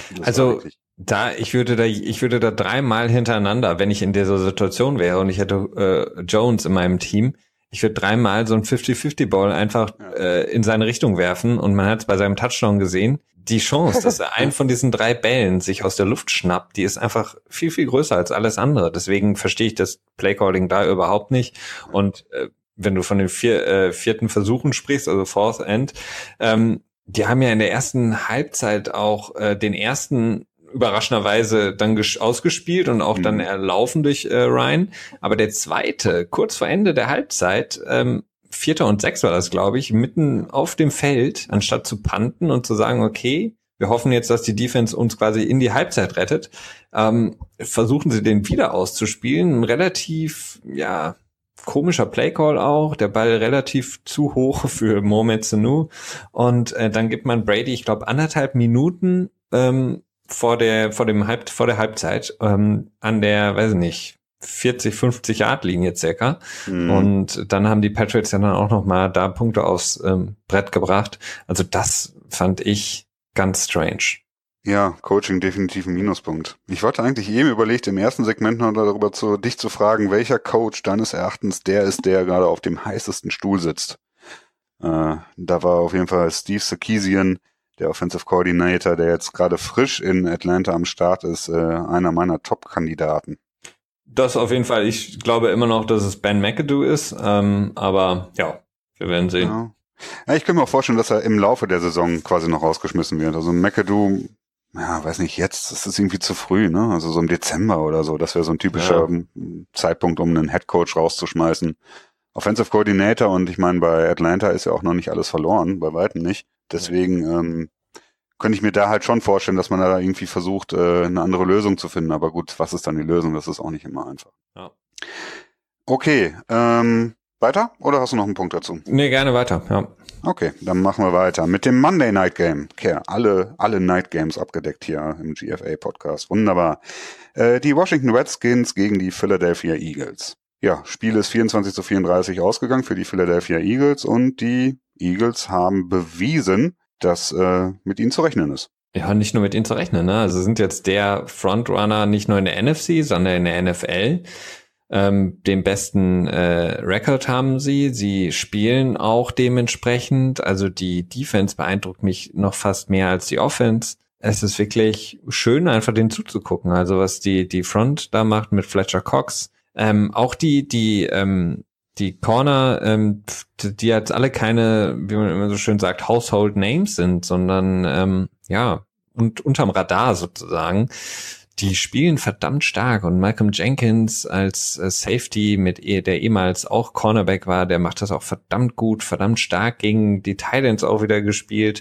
Speaker 2: ich würde da 3 Mal hintereinander, wenn ich in dieser Situation wäre und ich hätte Jones in meinem Team, ich würde 3 Mal so ein 50-50-Ball einfach in seine Richtung werfen und man hat es bei seinem Touchdown gesehen. Die Chance, dass er einen von diesen 3 Bällen sich aus der Luft schnappt, die ist einfach viel, viel größer als alles andere. Deswegen verstehe ich das Playcalling da überhaupt nicht. Und wenn du von den 4. Versuchen sprichst, also Fourth End, die haben ja in der ersten Halbzeit auch den ersten überraschenderweise dann ausgespielt und auch dann erlaufen durch Ryan. Aber der zweite, kurz vor Ende der Halbzeit, 4. und 6 war das, glaube ich, mitten auf dem Feld, anstatt zu punten und zu sagen, okay, wir hoffen jetzt, dass die Defense uns quasi in die Halbzeit rettet, versuchen sie den wieder auszuspielen. Ein relativ, komischer Playcall auch, der Ball relativ zu hoch für Mohamed Sanu und dann gibt man Brady, ich glaube, 1,5 Minuten vor der Halbzeit an der, weiß ich nicht, 40, 50 Yard Linie circa. Und dann haben die Patriots ja dann auch noch mal da Punkte aufs Brett gebracht. Also das fand ich ganz strange.
Speaker 1: Ja, Coaching definitiv ein Minuspunkt. Ich wollte eigentlich eben überlegt, im ersten Segment noch darüber dich zu fragen, welcher Coach deines Erachtens der ist, der gerade auf dem heißesten Stuhl sitzt. Da war auf jeden Fall Steve Sarkisian, der Offensive Coordinator, der jetzt gerade frisch in Atlanta am Start ist, einer meiner Top-Kandidaten.
Speaker 2: Das auf jeden Fall. Ich glaube immer noch, dass es Ben McAdoo ist, aber ja, wir werden sehen.
Speaker 1: Ja, ich kann mir auch vorstellen, dass er im Laufe der Saison quasi noch rausgeschmissen wird. Also McAdoo, ja, weiß nicht, jetzt ist es irgendwie zu früh, ne? Also so im Dezember oder so, das wäre so ein typischer Zeitpunkt, um einen Headcoach rauszuschmeißen. Offensive Coordinator, und ich meine, bei Atlanta ist ja auch noch nicht alles verloren, bei weitem nicht. Deswegen könnte ich mir da halt schon vorstellen, dass man da irgendwie versucht, eine andere Lösung zu finden. Aber gut, was ist dann die Lösung? Das ist auch nicht immer einfach.
Speaker 2: Ja.
Speaker 1: Okay, weiter? Oder hast du noch einen Punkt dazu?
Speaker 2: Nee, gerne weiter, ja.
Speaker 1: Okay, dann machen wir weiter mit dem Monday Night Game. Okay, alle Night Games abgedeckt hier im GFA-Podcast. Wunderbar. Die Washington Redskins gegen die Philadelphia Eagles. Ja, Spiel ist 24-34 ausgegangen für die Philadelphia Eagles und die Eagles haben bewiesen, dass mit ihnen zu rechnen ist.
Speaker 2: Ja, nicht nur mit ihnen zu rechnen, ne? Also sind jetzt der Frontrunner nicht nur in der NFC, sondern in der NFL. Den besten Rekord haben sie. Sie spielen auch dementsprechend. Also die Defense beeindruckt mich noch fast mehr als die Offense. Es ist wirklich schön, einfach denen zuzugucken. Also was die Front da macht mit Fletcher Cox. Auch die Corner, die jetzt alle keine, wie man immer so schön sagt, Household Names sind, sondern und unterm Radar sozusagen. Die spielen verdammt stark, und Malcolm Jenkins als Safety, der ehemals auch Cornerback war, der macht das auch verdammt gut, verdammt stark gegen die Titans auch wieder gespielt.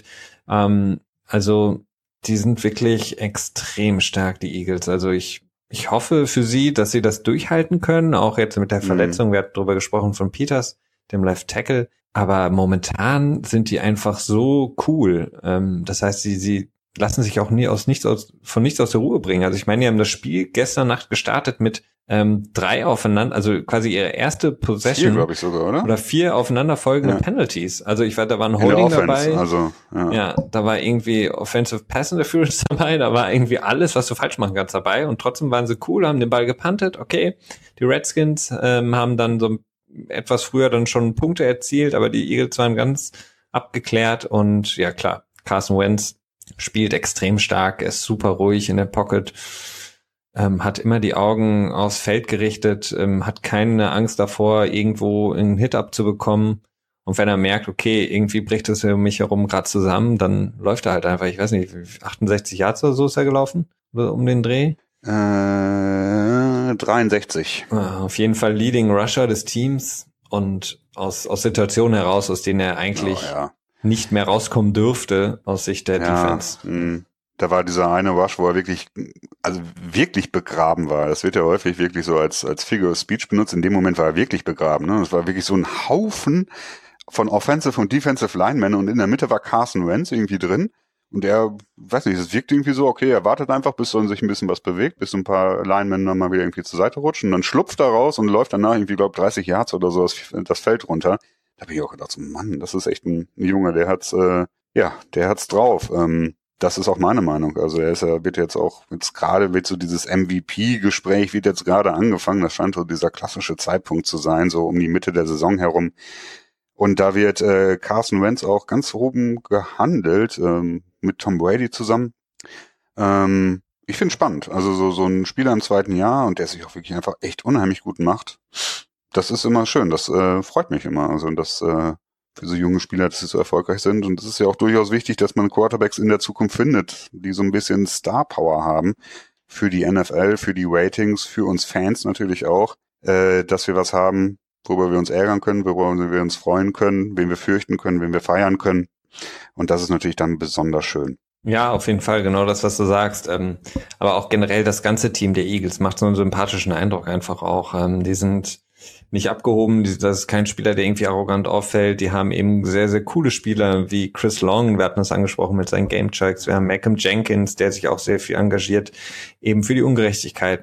Speaker 2: Also die sind wirklich extrem stark, die Eagles. Also ich hoffe für sie, dass sie das durchhalten können, auch jetzt mit der Verletzung, wir hatten drüber gesprochen, von Peters, dem Left Tackle, aber momentan sind die einfach so cool. Das heißt, sie lassen sich auch von nichts aus der Ruhe bringen. Also ich meine, die haben das Spiel gestern Nacht gestartet mit 3 aufeinander, also quasi ihre erste Possession.
Speaker 1: 4, glaube ich sogar, oder?
Speaker 2: Oder 4 aufeinanderfolgende Penalties. Also da war ein Holding dabei.
Speaker 1: Also,
Speaker 2: ja, da war irgendwie Offensive Pass Interference dabei, da war irgendwie alles, was du falsch machen kannst, dabei, und trotzdem waren sie cool, haben den Ball gepuntet, okay. Die Redskins haben dann so etwas früher dann schon Punkte erzielt, aber die Eagles waren ganz abgeklärt, und ja klar, Carson Wentz spielt extrem stark, ist super ruhig in der Pocket, hat immer die Augen aufs Feld gerichtet, hat keine Angst davor, irgendwo einen Hit abzubekommen. Und wenn er merkt, okay, irgendwie bricht es um mich herum gerade zusammen, dann läuft er halt einfach, ich weiß nicht, 68 Yards oder so ist er gelaufen, um den Dreh.
Speaker 1: 63.
Speaker 2: Auf jeden Fall Leading Rusher des Teams, und aus Situationen heraus, aus denen er eigentlich nicht mehr rauskommen dürfte aus Sicht der Defense.
Speaker 1: Da war dieser eine Rush, wo er wirklich begraben war. Das wird ja häufig wirklich so als Figure of Speech benutzt. In dem Moment war er wirklich begraben. Ne? Das war wirklich so ein Haufen von Offensive und Defensive Linemen, und in der Mitte war Carson Wentz irgendwie drin. Und er, weiß nicht, es wirkt irgendwie so, okay, er wartet einfach, bis so sich ein bisschen was bewegt, bis so ein paar Linemen dann mal wieder irgendwie zur Seite rutschen. Und dann schlupft er raus und läuft danach irgendwie, glaube 30 Yards oder so das Feld runter. Da habe ich auch gedacht, so, Mann, das ist echt ein Junge, der hat's drauf. Das ist auch meine Meinung. Also wird jetzt so dieses MVP-Gespräch wird jetzt gerade angefangen. Das scheint so dieser klassische Zeitpunkt zu sein, so um die Mitte der Saison herum. Und da wird Carson Wentz auch ganz oben gehandelt, mit Tom Brady zusammen. Ich finde spannend. Also so ein Spieler im zweiten Jahr, und der sich auch wirklich einfach echt unheimlich gut macht. Das ist immer schön. Das freut mich immer. Also dass für so junge Spieler, dass sie so erfolgreich sind. Und es ist ja auch durchaus wichtig, dass man Quarterbacks in der Zukunft findet, die so ein bisschen Star-Power haben für die NFL, für die Ratings, für uns Fans natürlich auch, dass wir was haben, worüber wir uns ärgern können, worüber wir uns freuen können, wen wir fürchten können, wen wir feiern können. Und das ist natürlich dann besonders schön.
Speaker 2: Ja, auf jeden Fall, genau das, was du sagst. Aber auch generell das ganze Team der Eagles macht so einen sympathischen Eindruck einfach auch. Die sind nicht abgehoben, das ist kein Spieler, der irgendwie arrogant auffällt. Die haben eben sehr, sehr coole Spieler wie Chris Long, wir hatten das angesprochen mit seinen Game-Checks. Wir haben Malcolm Jenkins, der sich auch sehr viel engagiert, eben für die Ungerechtigkeiten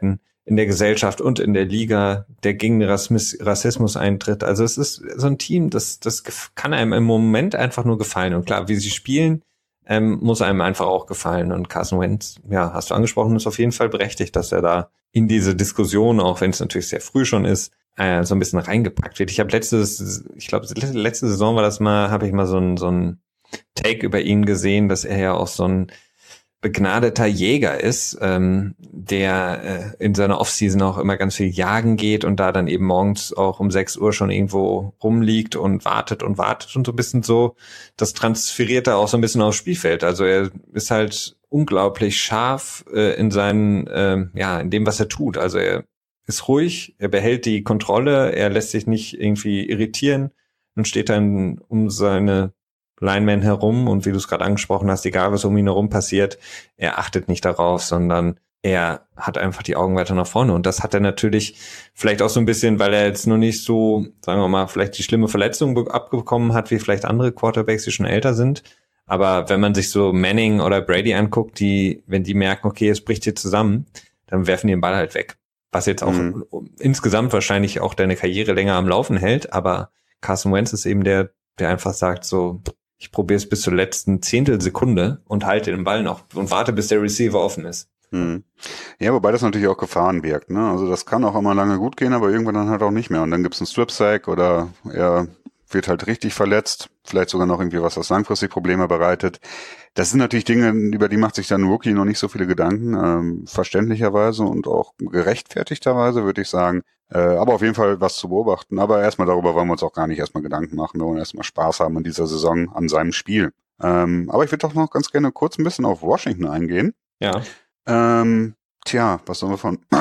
Speaker 2: in der Gesellschaft und in der Liga, der gegen den Rassismus eintritt. Also es ist so ein Team, das kann einem im Moment einfach nur gefallen. Und klar, wie sie spielen, muss einem einfach auch gefallen. Und Carson Wentz, ja, hast du angesprochen, ist auf jeden Fall berechtigt, dass er da in diese Diskussion, auch wenn es natürlich sehr früh schon ist, so ein bisschen reingepackt wird. Ich habe letzte Saison war das mal, habe ich mal so ein Take über ihn gesehen, dass er ja auch so ein begnadeter Jäger ist, der in seiner Offseason auch immer ganz viel jagen geht und da dann eben morgens auch um 6 Uhr schon irgendwo rumliegt und wartet und so ein bisschen so. Das transferiert er auch so ein bisschen aufs Spielfeld. Also er ist halt unglaublich scharf in seinen, in dem, was er tut. Also er ist ruhig, er behält die Kontrolle, er lässt sich nicht irgendwie irritieren und steht dann um seine Lineman herum und wie du es gerade angesprochen hast, egal was um ihn herum passiert, er achtet nicht darauf, sondern er hat einfach die Augen weiter nach vorne. Und das hat er natürlich vielleicht auch so ein bisschen, weil er jetzt noch nicht so, sagen wir mal, vielleicht die schlimme Verletzung abbekommen hat, wie vielleicht andere Quarterbacks, die schon älter sind. Aber wenn man sich so Manning oder Brady anguckt, wenn die merken, okay, es bricht hier zusammen, dann werfen die den Ball halt weg. Was jetzt auch insgesamt wahrscheinlich auch deine Karriere länger am Laufen hält. Aber Carson Wentz ist eben der einfach sagt so, ich probiere es bis zur letzten Zehntelsekunde und halte den Ball noch und warte, bis der Receiver offen ist.
Speaker 1: Ja, wobei das natürlich auch Gefahren birgt, ne? Also das kann auch immer lange gut gehen, aber irgendwann dann halt auch nicht mehr. Und dann gibt's einen Strip-Sack oder er wird halt richtig verletzt, vielleicht sogar noch irgendwie was langfristig Probleme bereitet. Das sind natürlich Dinge, über die macht sich dann ein Rookie noch nicht so viele Gedanken, verständlicherweise und auch gerechtfertigterweise, würde ich sagen. Aber auf jeden Fall was zu beobachten. Aber erstmal darüber wollen wir uns auch gar nicht erstmal Gedanken machen. Wir wollen erstmal Spaß haben in dieser Saison an seinem Spiel. Aber ich würde doch noch ganz gerne kurz ein bisschen auf Washington eingehen.
Speaker 2: Ja.
Speaker 1: Was sollen wir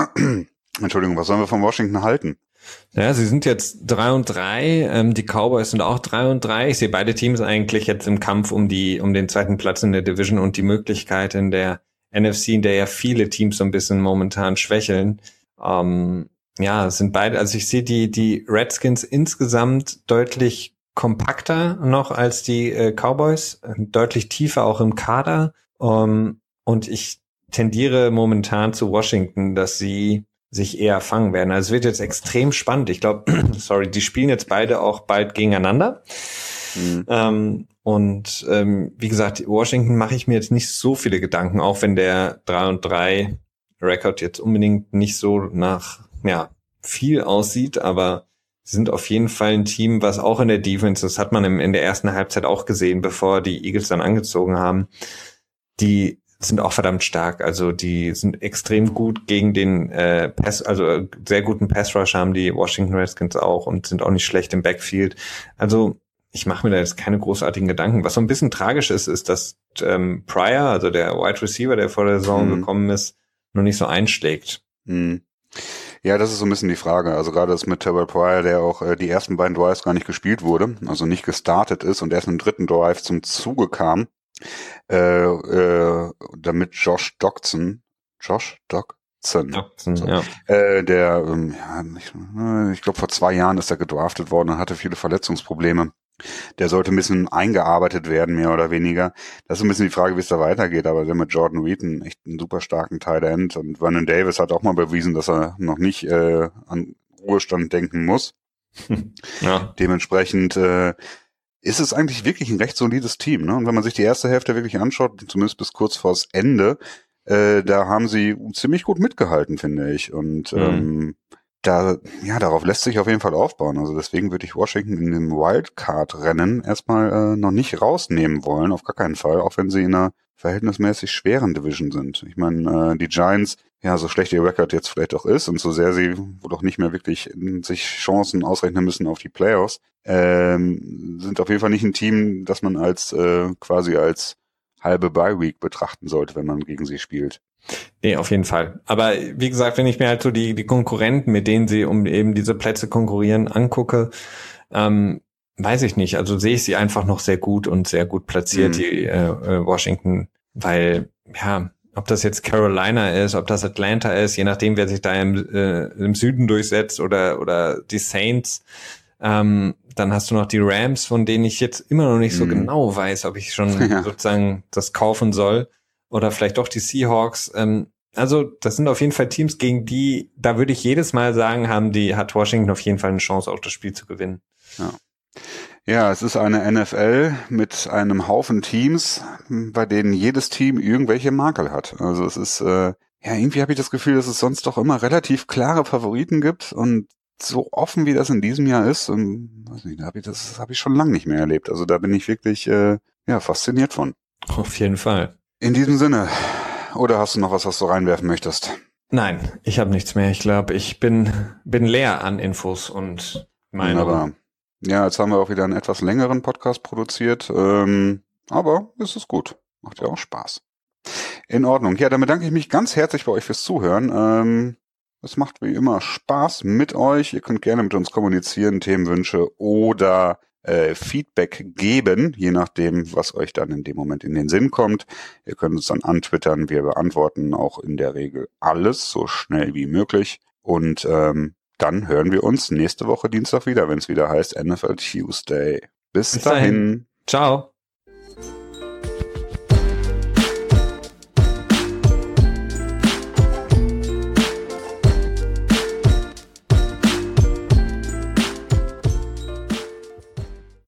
Speaker 1: von Washington halten?
Speaker 2: Ja, sie sind jetzt 3-3, die Cowboys sind auch 3-3. Ich sehe beide Teams eigentlich jetzt im Kampf um den zweiten Platz in der Division und die Möglichkeit in der NFC, in der ja viele Teams so ein bisschen momentan schwächeln. Es sind beide, also ich sehe die Redskins insgesamt deutlich kompakter noch als die Cowboys, deutlich tiefer auch im Kader. Und ich tendiere momentan zu Washington, dass sie sich eher fangen werden. Also es wird jetzt extrem spannend. Ich glaube, die spielen jetzt beide auch bald gegeneinander. Wie gesagt, Washington mache ich mir jetzt nicht so viele Gedanken, auch wenn der 3-3 Rekord jetzt unbedingt nicht so nach viel aussieht, aber sie sind auf jeden Fall ein Team, was auch in der Defense, das hat man in der ersten Halbzeit auch gesehen, bevor die Eagles dann angezogen haben, die sind auch verdammt stark. Also die sind extrem gut gegen den sehr guten Pass-Rush haben die Washington Redskins auch und sind auch nicht schlecht im Backfield. Also ich mache mir da jetzt keine großartigen Gedanken. Was so ein bisschen tragisch ist, dass Pryor, also der Wide Receiver, der vor der Saison gekommen ist, noch nicht so einschlägt.
Speaker 1: Ja, das ist so ein bisschen die Frage. Also gerade das mit Terrell Pryor, der auch die ersten beiden Drives gar nicht gespielt wurde, also nicht gestartet ist und erst im dritten Drive zum Zuge kam, damit Josh Doctson, ich glaube vor 2 Jahren ist er gedraftet worden und hatte viele Verletzungsprobleme. Der sollte ein bisschen eingearbeitet werden, mehr oder weniger. Das ist so ein bisschen die Frage, wie es da weitergeht. Aber der mit Jordan Reed echt einen super starken Tight End. Und Vernon Davis hat auch mal bewiesen, dass er noch nicht an Ruhestand denken muss. Ja. Dementsprechend ist es eigentlich wirklich ein recht solides Team, ne? Und wenn man sich die erste Hälfte wirklich anschaut, zumindest bis kurz vors Ende, da haben sie ziemlich gut mitgehalten, finde ich. Und darauf lässt sich auf jeden Fall aufbauen. Also deswegen würde ich Washington in dem Wildcard-Rennen erstmal noch nicht rausnehmen wollen, auf gar keinen Fall, auch wenn sie in einer verhältnismäßig schweren Division sind. Ich meine, die Giants, so schlecht ihr Record jetzt vielleicht auch ist und so sehr sie wohl auch nicht mehr wirklich sich Chancen ausrechnen müssen auf die Playoffs, sind auf jeden Fall nicht ein Team, das man als quasi als halbe Bye-Week betrachten sollte, wenn man gegen sie spielt.
Speaker 2: Nee, auf jeden Fall. Aber wie gesagt, wenn ich mir halt so die Konkurrenten, mit denen sie um eben diese Plätze konkurrieren, angucke, weiß ich nicht. Also sehe ich sie einfach noch sehr gut und sehr gut platziert, die Washington, weil, ob das jetzt Carolina ist, ob das Atlanta ist, je nachdem, wer sich da im Süden durchsetzt oder die Saints, dann hast du noch die Rams, von denen ich jetzt immer noch nicht so genau weiß, ob ich schon sozusagen das kaufen soll. Oder vielleicht doch die Seahawks. Also das sind auf jeden Fall Teams, gegen die, da würde ich jedes Mal sagen, hat Washington auf jeden Fall eine Chance, auch das Spiel zu gewinnen.
Speaker 1: Ja, es ist eine NFL mit einem Haufen Teams, bei denen jedes Team irgendwelche Makel hat. Also es ist, irgendwie habe ich das Gefühl, dass es sonst doch immer relativ klare Favoriten gibt und so offen wie das in diesem Jahr ist, weiß nicht, das habe ich schon lange nicht mehr erlebt. Also da bin ich wirklich fasziniert von.
Speaker 2: Auf jeden Fall.
Speaker 1: In diesem Sinne, oder hast du noch was du reinwerfen möchtest?
Speaker 2: Nein, ich habe nichts mehr. Ich glaube, ich bin leer an Infos und Meinungen.
Speaker 1: Aber ja, jetzt haben wir auch wieder einen etwas längeren Podcast produziert, aber es ist gut. Macht ja auch Spaß. In Ordnung. Ja, dann bedanke ich mich ganz herzlich bei euch fürs Zuhören. Es macht wie immer Spaß mit euch. Ihr könnt gerne mit uns kommunizieren, Themenwünsche oder Feedback geben, je nachdem, was euch dann in dem Moment in den Sinn kommt. Ihr könnt uns dann antwittern. Wir beantworten auch in der Regel alles so schnell wie möglich. Und dann hören wir uns nächste Woche Dienstag wieder, wenn es wieder heißt NFL Tuesday. Bis dahin.
Speaker 2: Ciao.